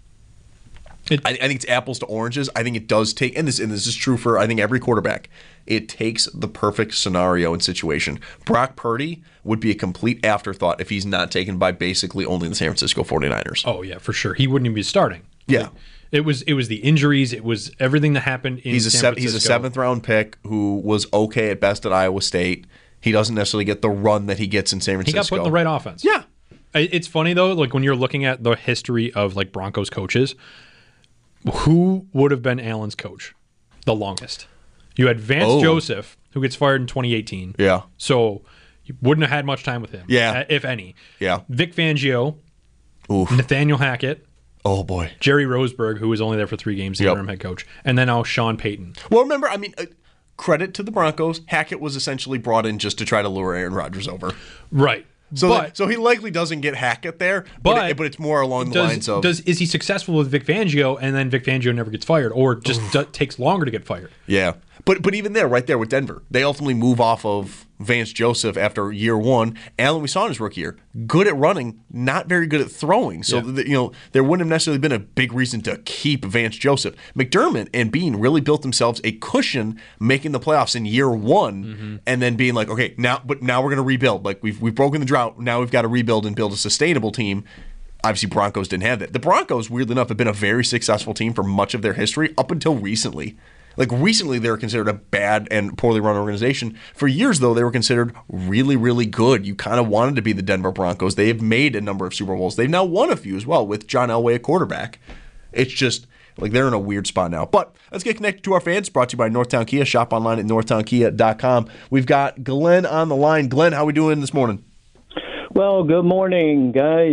I think it's apples to oranges. I think it does take, and this is true for I think every quarterback. It takes the perfect scenario and situation. Brock Purdy would be a complete afterthought if he's not taken by basically only the San Francisco 49ers. Oh yeah, for sure. He wouldn't even be starting. Yeah. It was the injuries. It was everything that happened in San Francisco. He's a 7th round pick who was okay at best at Iowa State. He doesn't necessarily get the run that he gets in San Francisco. He got put in the right offense. Yeah. It's funny though, when you're looking at the history of Broncos coaches. Who would have been Allen's coach the longest? You had Vance Joseph, who gets fired in 2018. Yeah. So you wouldn't have had much time with him. Yeah. If any. Yeah. Vic Fangio. Oof. Nathaniel Hackett. Oh, boy. Jerry Roseberg, who was only there for 3 games, the interim head coach. And then now Sean Payton. Well, remember, I mean, credit to the Broncos. Hackett was essentially brought in just to try to lure Aaron Rodgers over. Right. So he likely doesn't get Hackett there, but it's more along the lines of... Is he successful with Vic Fangio, and then Vic Fangio never gets fired, or just takes longer to get fired? Yeah. But even there, right there with Denver, they ultimately move off of Vance Joseph after year 1. Allen, we saw in his rookie year, good at running, not very good at throwing. So, there wouldn't have necessarily been a big reason to keep Vance Joseph. McDermott and Bean really built themselves a cushion making the playoffs in year 1 and then being like, okay, now we're going to rebuild. Like, we've broken the drought. Now we've got to rebuild and build a sustainable team. Obviously, Broncos didn't have that. The Broncos, weirdly enough, have been a very successful team for much of their history up until recently. Like, recently, they were considered a bad and poorly run organization. For years, though, they were considered really, really good. You kind of wanted to be the Denver Broncos. They have made a number of Super Bowls. They've now won a few as well with John Elway at quarterback. It's just, like, they're in a weird spot now. But let's get connected to our fans. Brought to you by Northtown Kia. Shop online at northtownkia.com. We've got Glenn on the line. Glenn, how are we doing this morning? Well, good morning, guys.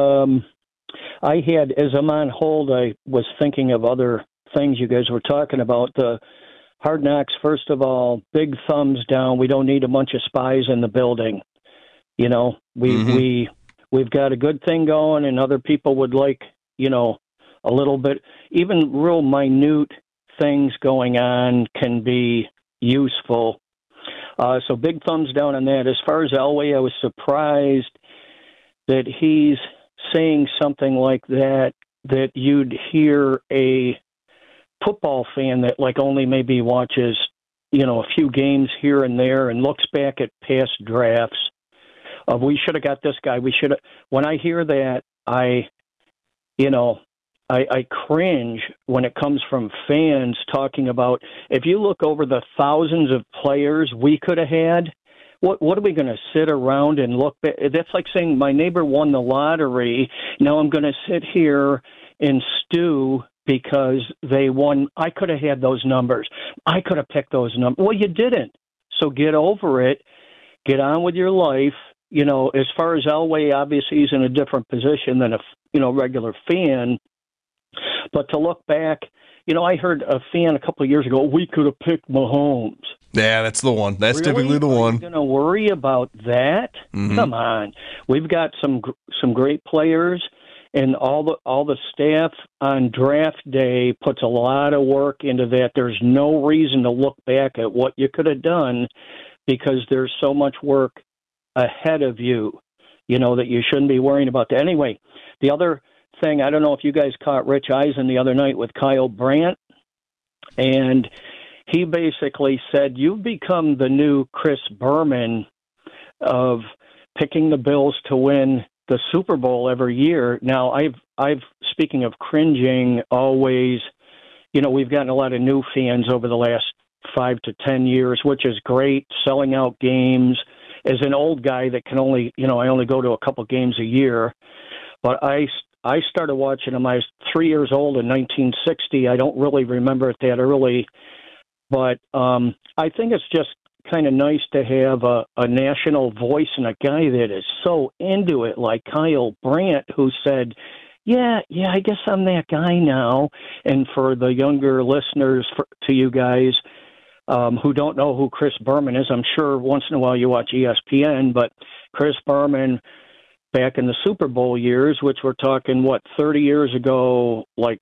I had, as I'm on hold, I was thinking of other things you guys were talking about. The Hard Knocks, first of all, big thumbs down. We don't need a bunch of spies in the building. You know, we've got a good thing going, and other people would like, a little bit, even real minute things going on can be useful. So big thumbs down on that. As far as Elway, I was surprised that he's saying something like that you'd hear a football fan that only maybe watches, a few games here and there and looks back at past drafts of we should have got this guy. We should have. When I hear that, I cringe when it comes from fans talking about, if you look over the thousands of players we could have had, what are we going to sit around and look back? That's like saying my neighbor won the lottery. Now I'm going to sit here and stew because they won. I could have had those numbers. I could have picked those numbers. Well, you didn't. So get over it. Get on with your life. As far as Elway, obviously he's in a different position than a regular fan. But to look back, I heard a fan a couple of years ago, we could have picked Mahomes. Yeah, that's the one. That's really? Typically the one. Are you going to worry about that? Mm-hmm. Come on. We've got some great players, and all the staff on draft day puts a lot of work into that. There's no reason to look back at what you could have done because there's so much work ahead of you, that you shouldn't be worrying about that. Anyway, the other thing, I don't know if you guys caught Rich Eisen the other night with Kyle Brandt, and he basically said, you've become the new Chris Berman of picking the Bills to win the Super Bowl every year. Now, I've speaking of cringing, always, we've gotten a lot of new fans over the last 5 to 10 years, which is great, selling out games. As an old guy that can only, I only go to a couple games a year, but I started watching them. I was 3 years old in 1960. I don't really remember it that early, but I think it's just kind of nice to have a national voice and a guy that is so into it, like Kyle Brandt, who said, yeah, I guess I'm that guy now. And for the younger listeners, to you guys who don't know who Chris Berman is, I'm sure once in a while you watch ESPN, but Chris Berman, back in the Super Bowl years, which we're talking, 30 years ago,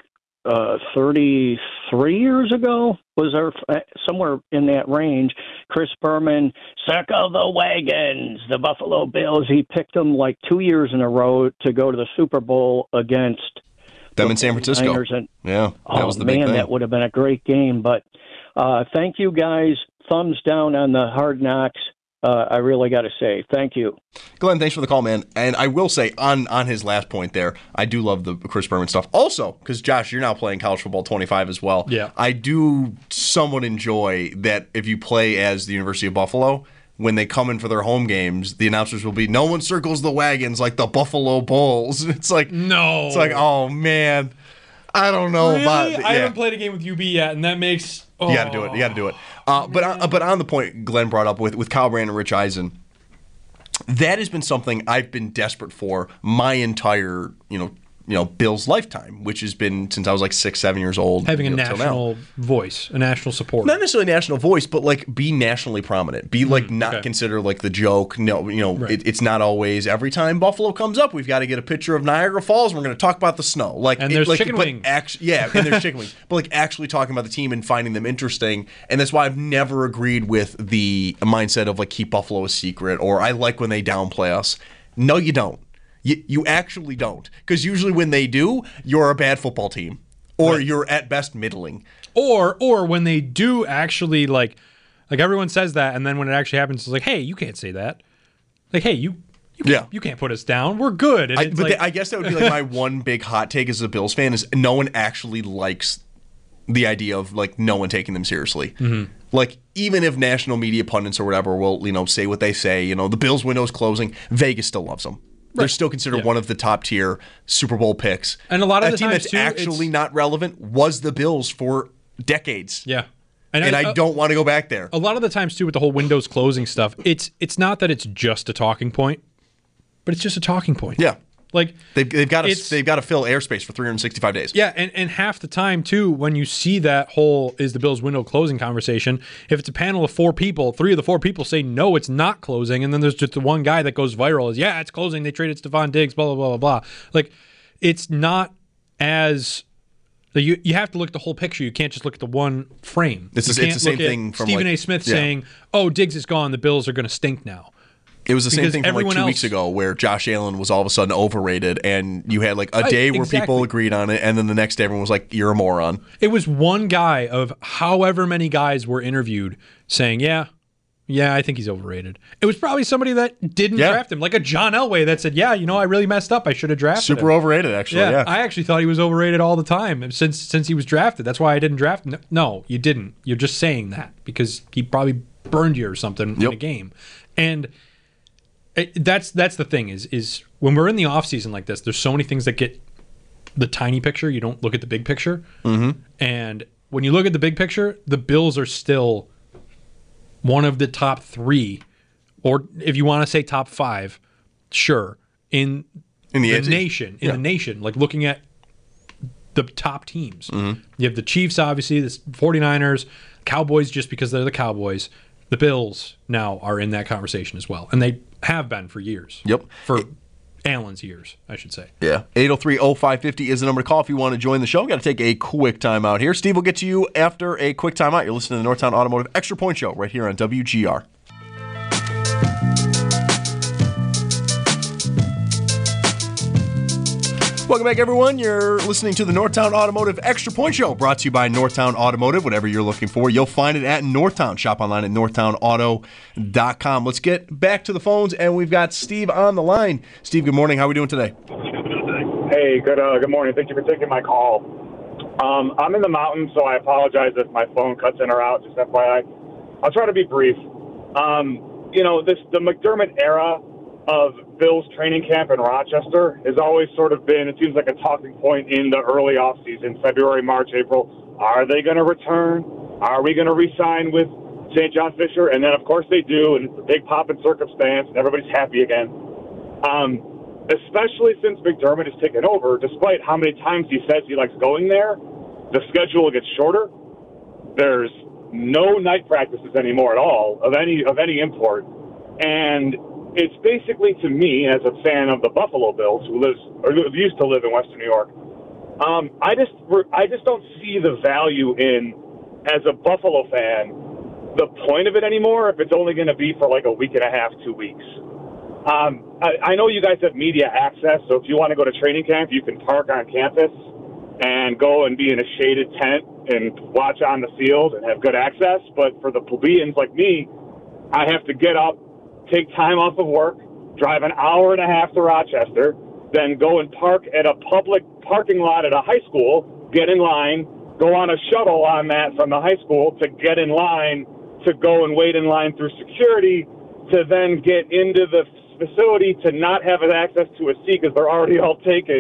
33 years ago, was somewhere in that range. Chris Berman, circle the wagons, the Buffalo Bills. He picked them 2 years in a row to go to the Super Bowl against them in San Francisco. And, that was the big thing. That would have been a great game. But thank you, guys. Thumbs down on the Hard Knocks. I really got to say, thank you. Glenn, thanks for the call, man. And I will say, on his last point there, I do love the Chris Berman stuff. Also, because, Josh, you're now playing College Football 25 as well. Yeah. I do somewhat enjoy that if you play as the University of Buffalo, when they come in for their home games, the announcers will be, no one circles the wagons like the Buffalo Bulls. It's like, no. It's like, oh, man. I don't know really? about. I haven't played a game with UB yet, and that makes. Oh, you got to do it. But on the point Glenn brought up with Kyle Brandt and Rich Eisen, that has been something I've been desperate for my entire Bill's lifetime, which has been since I was like 6, 7 years old. Having a national voice, a national support. Not necessarily national voice, but like be nationally prominent. Be like not considered like the joke. No, right. It's not always every time Buffalo comes up, we've got to get a picture of Niagara Falls and we're going to talk about the snow. And there's chicken wings. And there's chicken wings. But like actually talking about the team and finding them interesting. And that's why I've never agreed with the mindset of like keep Buffalo a secret or I like when they downplay us. No, you don't. You actually don't. Because usually when they do, you're a bad football team. Or you're at best middling. Or when they do actually, like everyone says that, and then when it actually happens, it's like, hey, you can't say that. Like, hey, you can't put us down. We're good. And I guess that would be like my one big hot take as a Bills fan is no one actually likes the idea of like no one taking them seriously. Mm-hmm. Like even if national media pundits or whatever will say what they say, the Bills window's closing, Vegas still loves them. They're still considered one of the top tier Super Bowl picks. And a lot of the team times that's too, actually not relevant was the Bills for decades. Yeah. And I don't want to go back there. A lot of the times too with the whole windows closing stuff, it's not that it's just a talking point, but it's just a talking point. Yeah. Like they've got to fill airspace for 365 days. Yeah, and half the time too, when you see that whole is the Bills window closing conversation, if it's a panel of 4 people, 3 of the 4 people say no, it's not closing, and then there's just the one guy that goes viral is it's closing. They traded Stephon Diggs, blah blah blah blah blah. Like it's not as you have to look at the whole picture. You can't just look at the one frame. It's the same thing from Stephen A. Smith saying, "Oh, Diggs is gone. The Bills are going to stink now." It was the same thing from like 2 weeks ago where Josh Allen was all of a sudden overrated and you had like a day where people agreed on it and then the next day everyone was like, you're a moron. It was one guy of however many guys were interviewed saying, yeah, I think he's overrated. It was probably somebody that didn't draft him, like a John Elway that said, I really messed up. I should have drafted him. Super overrated, actually. Yeah. I actually thought he was overrated all the time since he was drafted. That's why I didn't draft him. No, you didn't. You're just saying that because he probably burned you or something in a game. And that's the thing is when we're in the off season like this, there's so many things that get the tiny picture. You don't look at the big picture. Mm-hmm. And when you look at the big picture, the Bills are still one of the top 3, or if you want to say top 5, sure, in the nation. In the nation, like looking at the top teams. Mm-hmm. You have the Chiefs, obviously, the 49ers, Cowboys just because they're the Cowboys. The Bills now are in that conversation as well. And they have been for years. Yep. For Allen's years, I should say. Yeah. 803-0550 is the number to call if you want to join the show. Got to take a quick time out here. Steve will get to you after a quick time out. You're listening to the Northtown Automotive Extra Point Show right here on WGR. Welcome back, everyone. You're listening to the Northtown Automotive Extra Point Show, brought to you by Northtown Automotive. Whatever you're looking for, you'll find it at Northtown. Shop online at northtownauto.com. Let's get back to the phones, and we've got Steve on the line. Steve, good morning. How are we doing today? Hey, good morning. Thank you for taking my call. I'm in the mountains, so I apologize if my phone cuts in or out, just FYI. I'll try to be brief. The McDermott era of Bills training camp in Rochester has always sort of been, it seems like a talking point in the early offseason, February, March, April. Are they going to return? Are we going to re-sign with St. John Fisher? And then, of course, they do, and it's a big pop in circumstance, and everybody's happy again. Especially since McDermott has taken over, despite how many times he says he likes going there, the schedule gets shorter. There's no night practices anymore at all of any import. And it's basically, to me, as a fan of the Buffalo Bills, who used to live in Western New York, I just don't see the value in, as a Buffalo fan, the point of it anymore if it's only going to be for like a week and a half, 2 weeks. I know you guys have media access, so if you want to go to training camp, you can park on campus and go and be in a shaded tent and watch on the field and have good access. But for the plebeians like me, I have to get up, take time off of work, drive an hour and a half to Rochester, then go and park at a public parking lot at a high school, get in line, go on a shuttle on that from the high school to get in line, to go and wait in line through security, to then get into the facility to not have access to a seat because they're already all taken,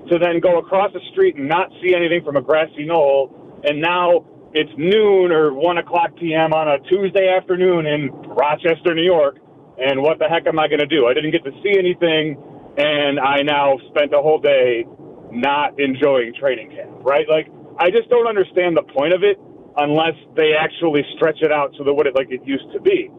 to then go across the street and not see anything from a grassy knoll, and now it's noon or 1 o'clock p.m. on a Tuesday afternoon in Rochester, New York, and what the heck am I going to do? I didn't get to see anything, and I now spent a whole day not enjoying training camp, right? Like, I just don't understand the point of it unless they actually stretch it out to what it used to be.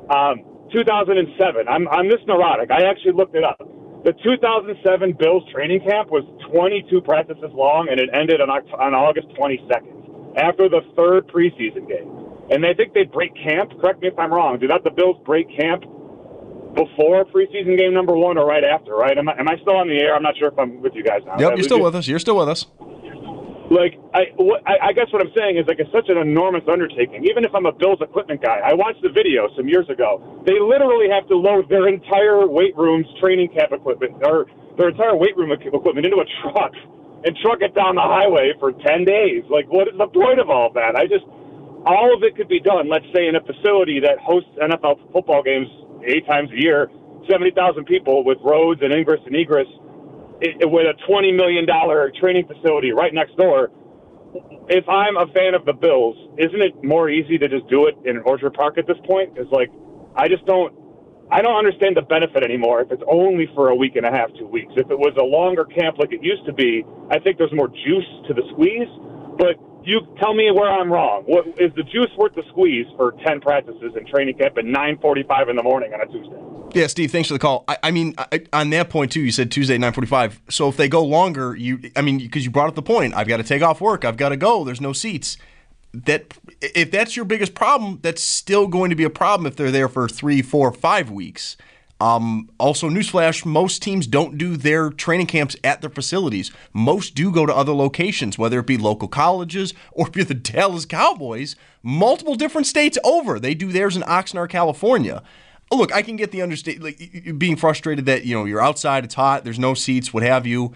2007, I'm this neurotic. I actually looked it up. The 2007 Bills training camp was 22 practices long, and it ended on August 22nd, after the third preseason game. And they think they break camp. Correct me if I'm wrong. Did not the Bills break camp before preseason game number 1 or right after, right? Am I still on the air? I'm not sure if I'm with you guys now. Yep, you're still with us. You're still with us. Like, I guess what I'm saying is, like, it's such an enormous undertaking. Even if I'm a Bills equipment guy, I watched the video some years ago. They literally have to load their entire weight room's training camp equipment, or their entire weight room equipment into a truck and truck it down the highway for 10 days. Like, what is the point of all that? All of it could be done, let's say, in a facility that hosts NFL football games 8 times a year, 70,000 people with roads and ingress and egress, with a $20 million training facility right next door. If I'm a fan of the Bills, isn't it more easy to just do it in Orchard Park at this point? It's like, I don't understand the benefit anymore if it's only for a week and a half, 2 weeks. If it was a longer camp like it used to be, I think there's more juice to the squeeze. But you tell me where I'm wrong. What is the juice worth the squeeze for 10 practices in training camp at 9:45 in the morning on a Tuesday? Yeah, Steve, thanks for the call. I mean, on that point, too, you said Tuesday, 9:45. So if they go longer, because you brought up the point, I've got to take off work, I've got to go, there's no seats. If that's your biggest problem, that's still going to be a problem if they're there for 3, 4, 5 weeks. Also, newsflash, most teams don't do their training camps at their facilities. Most do go to other locations, whether it be local colleges or if you're the Dallas Cowboys, multiple different states over. They do theirs in Oxnard, California. Look, I can get the being frustrated that, you're outside, it's hot, there's no seats, what have you.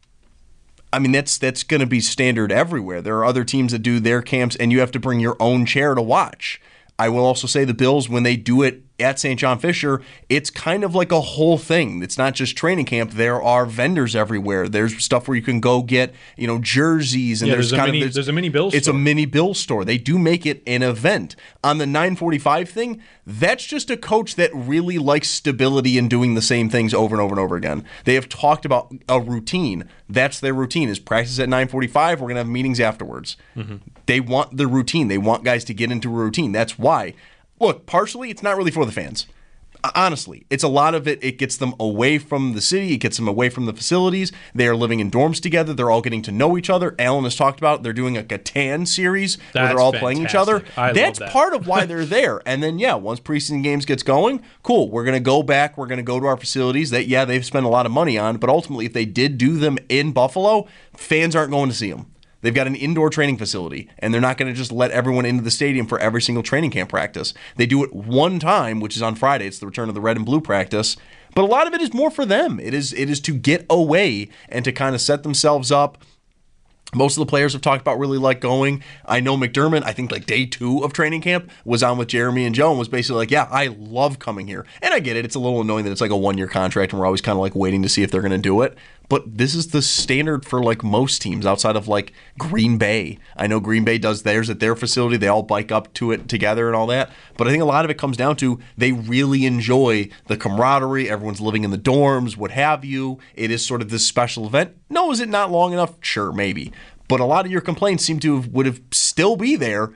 I mean, that's going to be standard everywhere. There are other teams that do their camps, and you have to bring your own chair to watch. I will also say the Bills, when they do it at St. John Fisher, it's kind of like a whole thing. It's not just training camp. There are vendors everywhere. There's stuff where you can go get, jerseys, and there's a mini Bills store. It's a mini Bills store. They do make it an event. On the 9:45 thing, that's just a coach that really likes stability and doing the same things over and over and over again. They have talked about a routine. That's their routine, is practice at 9:45. We're going to have meetings afterwards. Mm-hmm. They want the routine. They want guys to get into a routine. That's why. Look, partially, it's not really for the fans. Honestly, it's a lot of it. It gets them away from the city. It gets them away from the facilities. They are living in dorms together. They're all getting to know each other. Alan has talked about they're doing a Catan series where they're all playing each other. That's part of why they're there. And then, once preseason games gets going, cool. We're going to go back. We're going to go to our facilities that, they've spent a lot of money on. But ultimately, if they did do them in Buffalo, fans aren't going to see them. They've got an indoor training facility, and they're not going to just let everyone into the stadium for every single training camp practice. They do it one time, which is on Friday. It's the return of the red and blue practice. But a lot of it is more for them. It is to get away and to kind of set themselves up. Most of the players have talked about really like going. I know McDermott, I think day 2 of training camp, was on with Jeremy and Joe and was basically like, I love coming here. And I get it. It's a little annoying that it's like a 1-year contract and we're always kind of waiting to see if they're going to do it. But this is the standard for most teams outside of Green Bay. I know Green Bay does theirs at their facility. They all bike up to it together and all that. But I think a lot of it comes down to they really enjoy the camaraderie. Everyone's living in the dorms, what have you. It is sort of this special event. No, is it not long enough? Sure, maybe. But a lot of your complaints would have still be there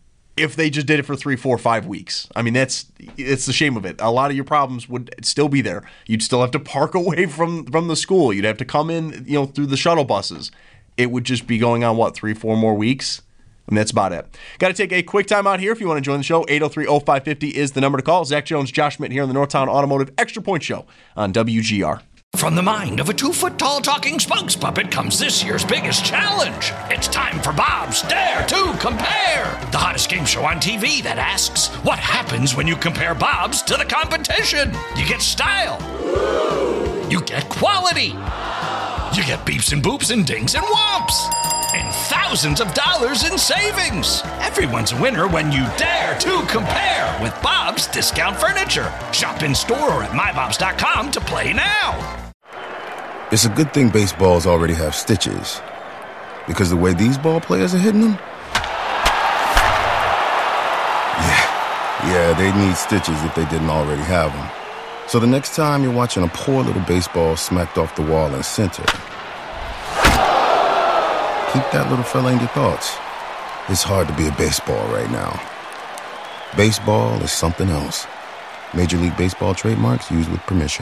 if they just did it for 3, 4, 5 weeks. I mean, it's the shame of it. A lot of your problems would still be there. You'd still have to park away from the school. You'd have to come in, through the shuttle buses. It would just be going on, 3, 4 more weeks? And that's about it. Got to take a quick time out here. If you want to join the show, 803-0550 is the number to call. Zach Jones, Josh Schmidt here on the Northtown Automotive Extra Point Show on WGR. From the mind of a 2-foot-tall talking spokes puppet comes this year's biggest challenge. It's time for Bob's Dare to Compare, the hottest game show on TV that asks, what happens when you compare Bob's to the competition? You get style. You get quality. You get beeps and boops and dings and whomps. And thousands of dollars in savings. Everyone's a winner when you dare to compare with Bob's Discount Furniture. Shop in store or at mybobs.com to play now. It's a good thing baseballs already have stitches, because the way these ball players are hitting them, yeah, they'd need stitches if they didn't already have them. So the next time you're watching a poor little baseball smacked off the wall in center, keep that little fella in your thoughts. It's hard to be a baseball right now. Baseball is something else. Major League Baseball trademarks used with permission.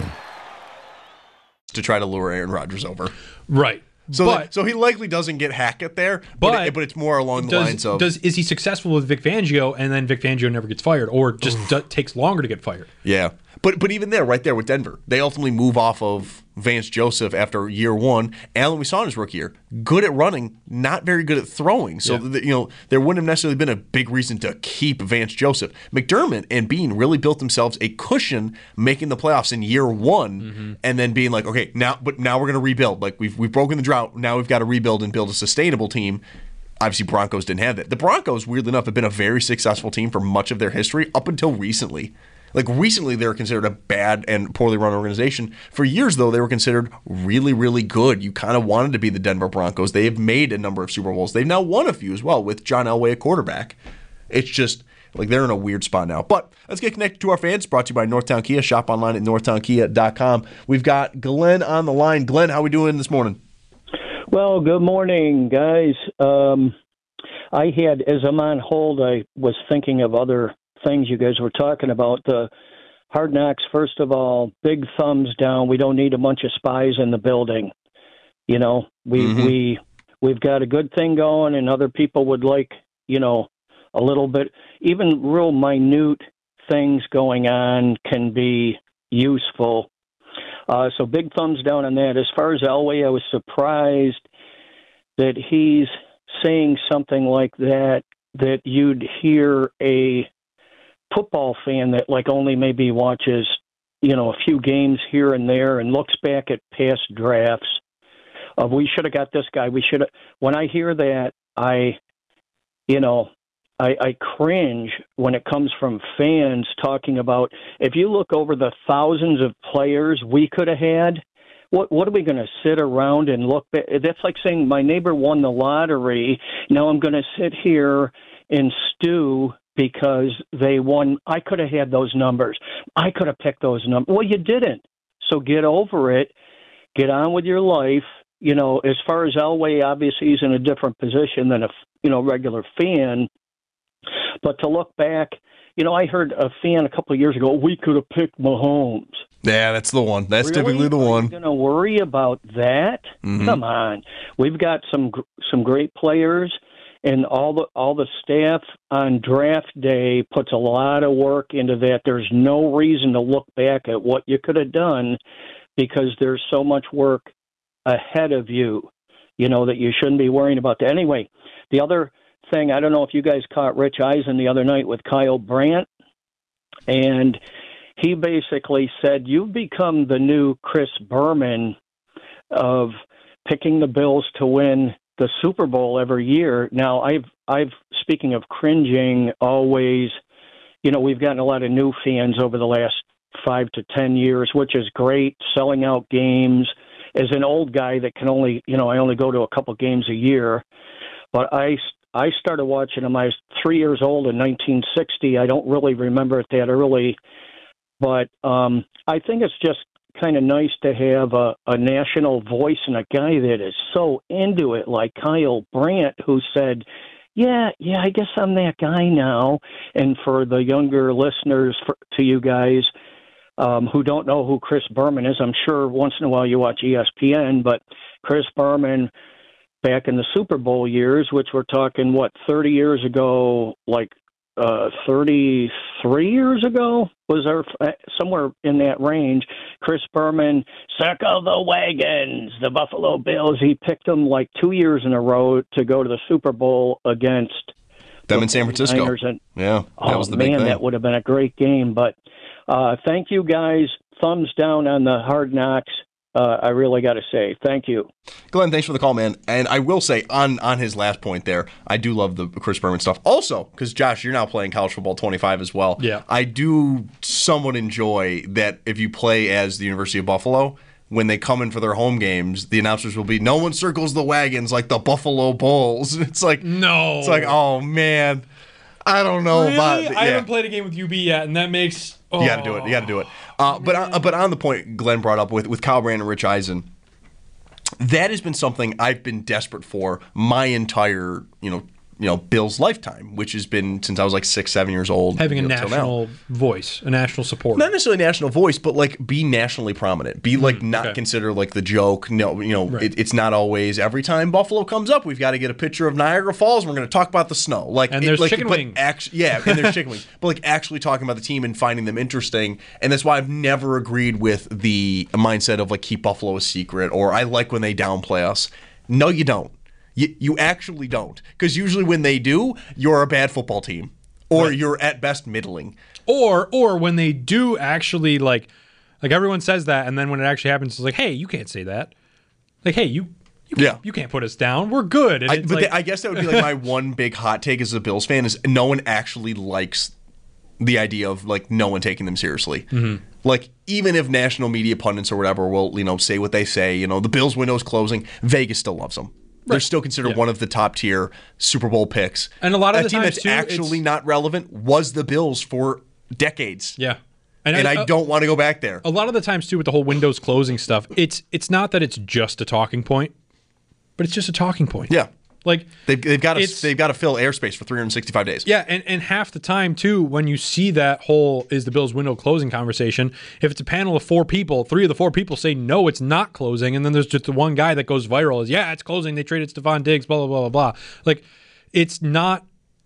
To try to lure Aaron Rodgers over. Right. So he likely doesn't get Hackett there, but it's more along the lines of... Is he successful with Vic Fangio, and then Vic Fangio never gets fired, or just takes longer to get fired? Yeah. But even there, right there with Denver, they ultimately move off of Vance Joseph after year one. Allen, we saw in his rookie year, good at running, not very good at throwing. So, there wouldn't have necessarily been a big reason to keep Vance Joseph. McDermott and Bean really built themselves a cushion making the playoffs in year one and then being like, okay, now we're going to rebuild. Like, we've broken the drought. Now we've got to rebuild and build a sustainable team. Obviously, Broncos didn't have that. The Broncos, weirdly enough, have been a very successful team for much of their history up until recently. Like, recently, they were considered a bad and poorly run organization. For years, though, they were considered really, really good. You kind of wanted to be the Denver Broncos. They have made a number of Super Bowls. They've now won a few as well with John Elway at quarterback. It's just, like, they're in a weird spot now. But let's get connected to our fans. Brought to you by Northtown Kia. Shop online at northtownkia.com. We've got Glenn on the line. Glenn, how are we doing this morning? Well, good morning, guys. I had, as I'm on hold, I was thinking of other things you guys were talking about. The Hard Knocks, first of all, big thumbs down. We don't need a bunch of spies in the building. You know, we've got a good thing going, and other people would like, a little bit, even real minute things going on can be useful. So big thumbs down on that. As far as Elway, I was surprised that he's saying something like that you'd hear a football fan that only maybe watches, a few games here and there and looks back at past drafts of, we should have got this guy. We should have. When I hear that, I cringe when it comes from fans talking about, if you look over the thousands of players we could have had, what are we going to sit around and look back? That's like saying my neighbor won the lottery. Now I'm going to sit here and stew because they won. I could have had those numbers. I could have picked those numbers. Well, you didn't. So get over it. Get on with your life. As far as Elway, obviously he's in a different position than a regular fan. But to look back, I heard a fan a couple of years ago, we could have picked Mahomes. Yeah, that's the one. That's really? Typically the one. Are you going to worry about that? Mm-hmm. Come on. We've got some great players. And all the staff on draft day puts a lot of work into that. There's no reason to look back at what you could have done because there's so much work ahead of you, that you shouldn't be worrying about that. Anyway, the other thing, I don't know if you guys caught Rich Eisen the other night with Kyle Brandt, and he basically said, you've become the new Chris Berman of picking the Bills to win the Super Bowl every year. Now, I've speaking of cringing, always, we've gotten a lot of new fans over the last 5 to 10 years, which is great, selling out games. As an old guy that can only, I only go to a couple games a year, but I started watching them. I was 3 years old in 1960. I don't really remember it that early, but I think it's just kind of nice to have a national voice and a guy that is so into it, like Kyle Brandt, who said, yeah, I guess I'm that guy now. And for the younger listeners, to you guys who don't know who Chris Berman is, I'm sure once in a while you watch ESPN, but Chris Berman back in the Super Bowl years, which we're talking, 30 years ago, 33 years ago, was there somewhere in that range. Chris Berman, circle the wagons, the Buffalo Bills. He picked them 2 years in a row to go to the Super Bowl against them in San Francisco. And, that was the big thing. That would have been a great game. But thank you guys. Thumbs down on the Hard Knocks. I really got to say, thank you. Glenn, thanks for the call, man. And I will say, on his last point there, I do love the Chris Berman stuff. Also, because, Josh, you're now playing College Football 25 as well. Yeah. I do somewhat enjoy that if you play as the University of Buffalo, when they come in for their home games, the announcers will be, no one circles the wagons like the Buffalo Bulls. It's like, no. It's like, oh, man. I don't know about it. I haven't played a game with UB yet, and that makes... Oh, you got to do it. You got to do it. But on the point Glenn brought up with Kyle Brandt and Rich Eisen, that has been something I've been desperate for my entire, Bill's lifetime, which has been since I was like 6, 7 years old. Having a national voice, a national support. Not necessarily national voice, but like be nationally prominent. Be like not considered like the joke. No, right. It's not always every time Buffalo comes up, we've got to get a picture of Niagara Falls and we're going to talk about the snow. And there's chicken wings. And there's chicken wings. But like actually talking about the team and finding them interesting. And that's why I've never agreed with the mindset of like keep Buffalo a secret or I like when they downplay us. No, you don't. You actually don't. Because usually when they do, you're a bad football team. Or you're at best middling. Or when they do actually, like everyone says that, and then when it actually happens, it's like, hey, you can't say that. Like, hey, you can't put us down. We're good. And I guess that would be like my one big hot take as a Bills fan is no one actually likes the idea of like no one taking them seriously. Mm-hmm. Like even if national media pundits or whatever will say what they say, the Bills window's closing, Vegas still loves them. They're still considered one of the top tier Super Bowl picks. And a lot of the team times that's too, actually not relevant was the Bills for decades. Yeah. And I don't want to go back there. A lot of the times too with the whole windows closing stuff, it's not that it's just a talking point, but it's just a talking point. Yeah. Like they've got to fill airspace for 365 days. Yeah, and half the time too, when you see that whole is the Bills window closing conversation, if it's a panel of 4 people, 3 of the 4 people say no, it's not closing, and then there's just the one guy that goes viral is it's closing. They traded Stephon Diggs, blah blah blah blah blah. Like it's not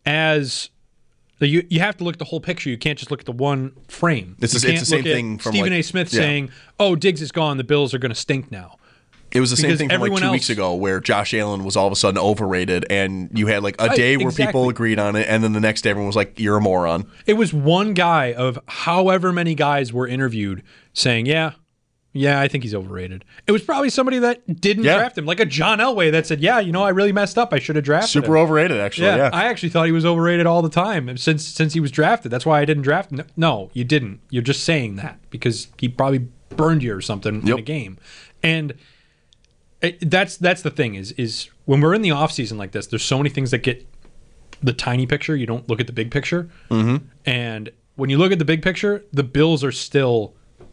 as you have to look at the whole picture. You can't just look at the one frame. It's the same thing from Stephen A. Smith saying, "Oh, Diggs is gone. The Bills are going to stink now." It was the same thing from like 2 weeks ago where Josh Allen was all of a sudden overrated and you had like a day where people agreed on it and then the next day everyone was like, you're a moron. It was one guy of however many guys were interviewed saying, yeah, I think he's overrated. It was probably somebody that didn't draft him, like a John Elway that said, I really messed up. I should have drafted him. Super overrated, actually. Yeah. I actually thought he was overrated all the time since he was drafted. That's why I didn't draft him. No, you didn't. You're just saying that because he probably burned you or something in a game. And that's the thing is when we're in the off season like this, there's so many things that get the tiny picture. You don't look at the big picture. Mm-hmm. And when you look at the big picture, the Bills are still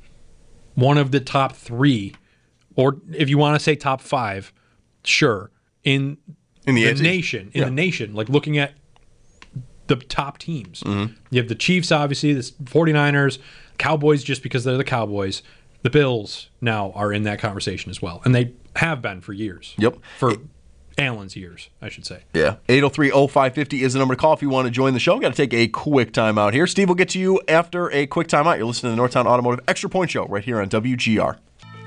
one of the top 3, or if you want to say top 5, sure, in the nation. In the nation, like looking at the top teams. Mm-hmm. You have the Chiefs, obviously, the 49ers, Cowboys just because they're the Cowboys. The Bills now are in that conversation as well. And they have been for years. Yep. For Allen's years, I should say. Yeah. 803-0550 is the number to call if you want to join the show. Got to take a quick time out here. Steve will get to you after a quick time out. You're listening to the Northtown Automotive Extra Point Show right here on WGR.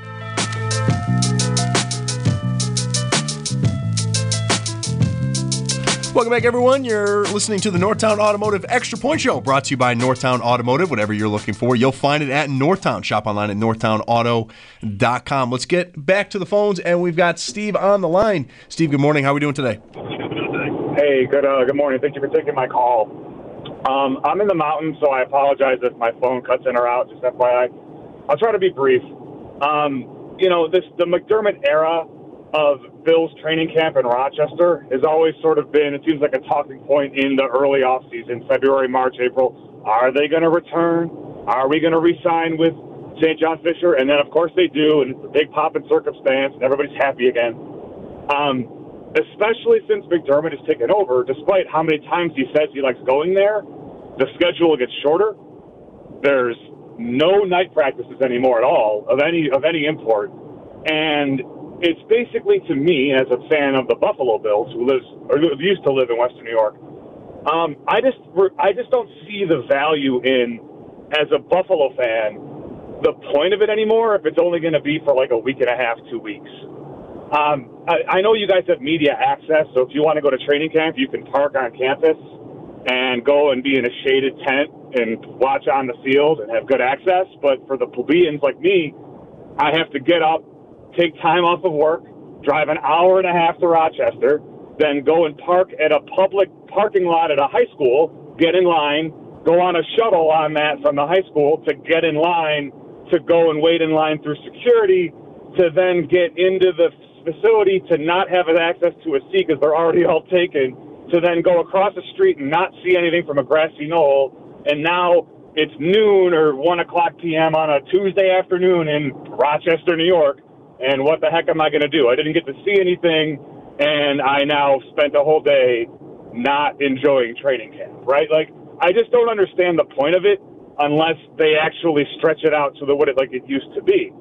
Welcome back, everyone. You're listening to the Northtown Automotive Extra Point Show, brought to you by Northtown Automotive. Whatever you're looking for, you'll find it at Northtown. Shop online at northtownauto.com. Let's get back to the phones, and we've got Steve on the line. Steve, good morning. How are we doing today? Hey, good morning. Thank you for taking my call. I'm in the mountains, so I apologize if my phone cuts in or out, just FYI. I'll try to be brief. The McDermott era of Bills training camp in Rochester has always sort of been, it seems like a talking point in the early offseason, February, March, April. Are they going to return? Are we going to re-sign with St. John Fisher? And then, of course, they do, and it's a big pop in circumstance, and everybody's happy again. Especially since McDermott has taken over, despite how many times he says he likes going there, the schedule gets shorter. There's no night practices anymore at all of any import. And it's basically, to me, as a fan of the Buffalo Bills, who used to live in Western New York, I just don't see the value in, as a Buffalo fan, the point of it anymore if it's only going to be for like a week and a half, 2 weeks. I know you guys have media access, so if you want to go to training camp, you can park on campus and go and be in a shaded tent and watch on the field and have good access. But for the plebeians like me, I have to get up, take time off of work, drive an hour and a half to Rochester, then go and park at a public parking lot at a high school, get in line, go on a shuttle on that from the high school to get in line, to go and wait in line through security, to then get into the facility to not have access to a seat because they're already all taken, to then go across the street and not see anything from a grassy knoll, and now it's noon or 1 o'clock p.m. on a Tuesday afternoon in Rochester, New York, and what the heck am I going to do? I didn't get to see anything, and I now spent a whole day not enjoying training camp, right? Like, I just don't understand the point of it unless they actually stretch it out to what it used to be.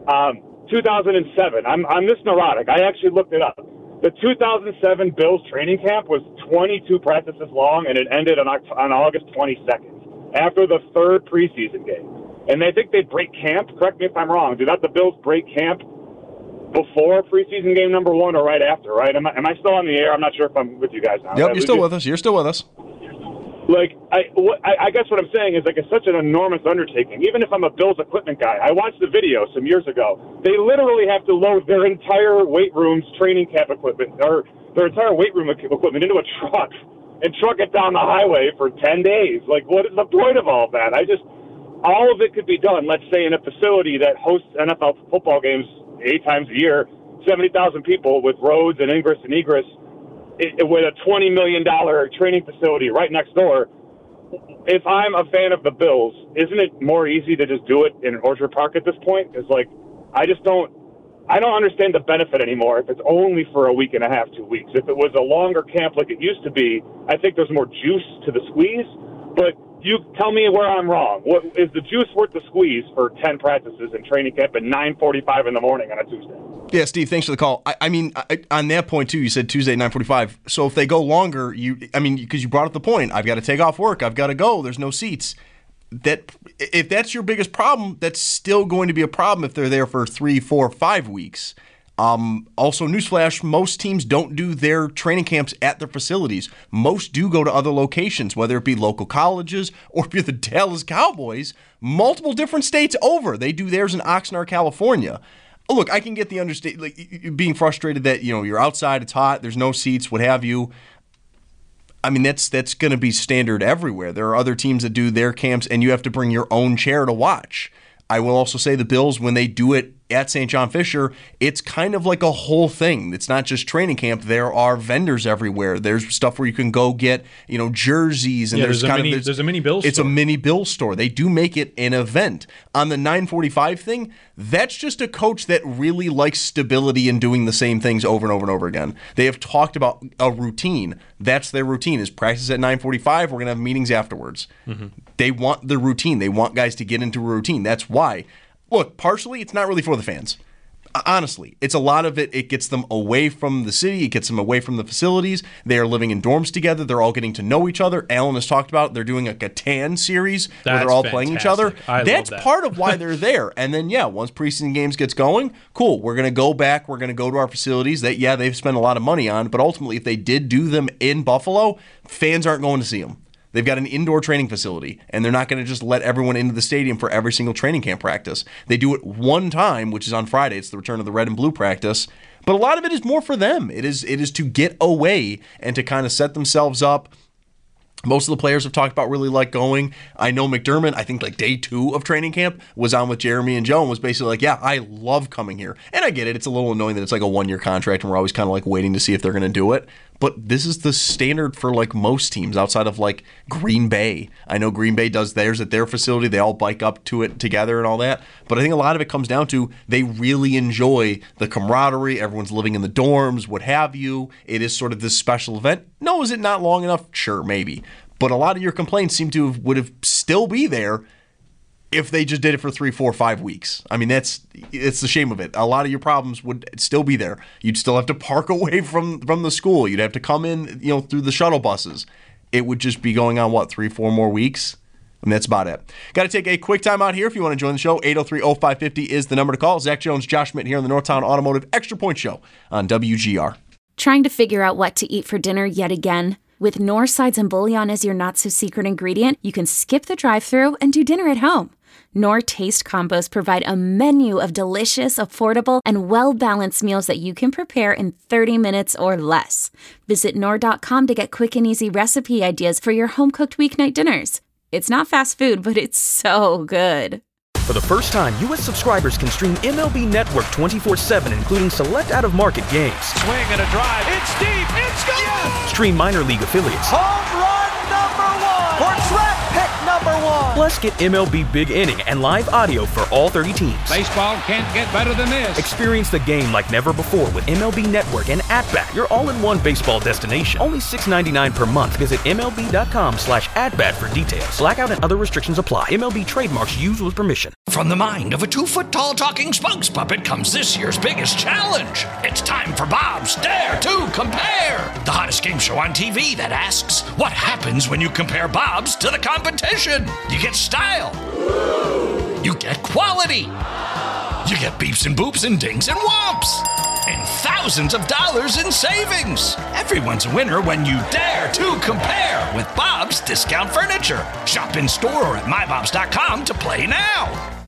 2007, I'm this neurotic. I actually looked it up. The 2007 Bills training camp was 22 practices long, and it ended on August 22nd, after the third preseason game. And they think they break camp. Correct me if I'm wrong. Did not the Bills break camp before preseason game number 1 or right after, right? Am I still on the air? I'm not sure if I'm with you guys now. Yep, you're still with us. You're still with us. Like, I guess what I'm saying is, like, it's such an enormous undertaking. Even if I'm a Bills equipment guy, I watched the video some years ago. They literally have to load their entire weight room's training camp equipment, or their entire weight room equipment into a truck and truck it down the highway for 10 days. Like, what is the point of all of that? All of it could be done, let's say, in a facility that hosts NFL football games 8 times a year, 70,000 people with roads and ingress and egress, with a $20 million training facility right next door. If I'm a fan of the Bills, isn't it more easy to just do it in Orchard Park at this point? It's like, I don't understand the benefit anymore if it's only for a week and a half, 2 weeks. If it was a longer camp like it used to be, I think there's more juice to the squeeze. But you tell me where I'm wrong. What is the juice worth the squeeze for 10 practices in training camp at 9:45 in the morning on a Tuesday? Yeah, Steve, thanks for the call. I mean, on that point, too, you said Tuesday, 9:45. So if they go longer, because you brought up the point, I've got to take off work, I've got to go, there's no seats. If that's your biggest problem, that's still going to be a problem if they're there for 3, 4, 5 weeks. Also, newsflash, most teams don't do their training camps at their facilities. Most do go to other locations, whether it be local colleges or if you're the Dallas Cowboys, multiple different states over. They do theirs in Oxnard, California. Look, I can get the being frustrated that, you're outside, it's hot, there's no seats, what have you. I mean, that's going to be standard everywhere. There are other teams that do their camps, and you have to bring your own chair to watch. I will also say the Bills, when they do it at St. John Fisher, it's kind of like a whole thing. It's not just training camp. There are vendors everywhere. There's stuff where you can go get, jerseys, and there's a mini Bills store. It's a mini Bills store. They do make it an event. On the 9:45 thing, that's just a coach that really likes stability and doing the same things over and over and over again. They have talked about a routine. That's their routine, is practice at 9:45. We're going to have meetings afterwards. Mm-hmm. They want the routine. They want guys to get into a routine. That's why. Look, partially, it's not really for the fans. Honestly, it's a lot of it. It gets them away from the city. It gets them away from the facilities. They are living in dorms together. They're all getting to know each other. Alan has talked about they're doing a Catan series where they're all playing each other. That's part of why they're there. And then, once preseason games gets going, cool. We're going to go back. We're going to go to our facilities that, they've spent a lot of money on. But ultimately, if they did do them in Buffalo, fans aren't going to see them. They've got an indoor training facility, and they're not going to just let everyone into the stadium for every single training camp practice. They do it one time, which is on Friday. It's the return of the red and blue practice. But a lot of it is more for them. It is to get away and to kind of set themselves up. Most of the players have talked about really like going. I know McDermott, I think day 2 of training camp, was on with Jeremy and Joe and was basically like, I love coming here. And I get it. It's a little annoying that it's like a 1-year contract and we're always kind of like waiting to see if they're going to do it. But this is the standard for most teams outside of Green Bay. I know Green Bay does theirs at their facility. They all bike up to it together and all that. But I think a lot of it comes down to they really enjoy the camaraderie. Everyone's living in the dorms, what have you. It is sort of this special event. No, is it not long enough? Sure, maybe. But a lot of your complaints seem to would have still be there if they just did it for 3, 4, 5 weeks. I mean, it's the shame of it. A lot of your problems would still be there. You'd still have to park away from the school. You'd have to come in, through the shuttle buses. It would just be going on, 3, 4 more weeks? And that's about it. Got to take a quick time out here. If you want to join the show, 803-0550 is the number to call. Zach Jones, Josh Schmidt here on the Northtown Automotive Extra Point Show on WGR. Trying to figure out what to eat for dinner yet again? With Knorr sides and bouillon as your not-so-secret ingredient, you can skip the drive-thru and do dinner at home. Knorr Taste Combos provide a menu of delicious, affordable, and well-balanced meals that you can prepare in 30 minutes or less. Visit Knorr.com to get quick and easy recipe ideas for your home-cooked weeknight dinners. It's not fast food, but it's so good. For the first time, U.S. subscribers can stream MLB Network 24/7, including select out-of-market games. Swing and a drive. It's deep. It's gone. Yes! Stream minor league affiliates. Home run number 1. Or track pick number 1. Plus, get MLB Big Inning and live audio for all 30 teams. Baseball can't get better than this. Experience the game like never before with MLB Network and At-Bat, your all-in-one baseball destination. Only $6.99 per month. Visit MLB.com/atbat for details. Blackout and other restrictions apply. MLB trademarks used with permission. From the mind of a 2-foot-tall talking spokes puppet comes this year's biggest challenge. It's time for Bob's Dare to Compare, the hottest game show on TV that asks, what happens when you compare Bob's to the competition? You get style. You get quality. You get beeps and boops and dings and whomps. And thousands of dollars in savings. Everyone's a winner when you dare to compare with Bob's Discount Furniture. Shop in store or at mybobs.com to play now.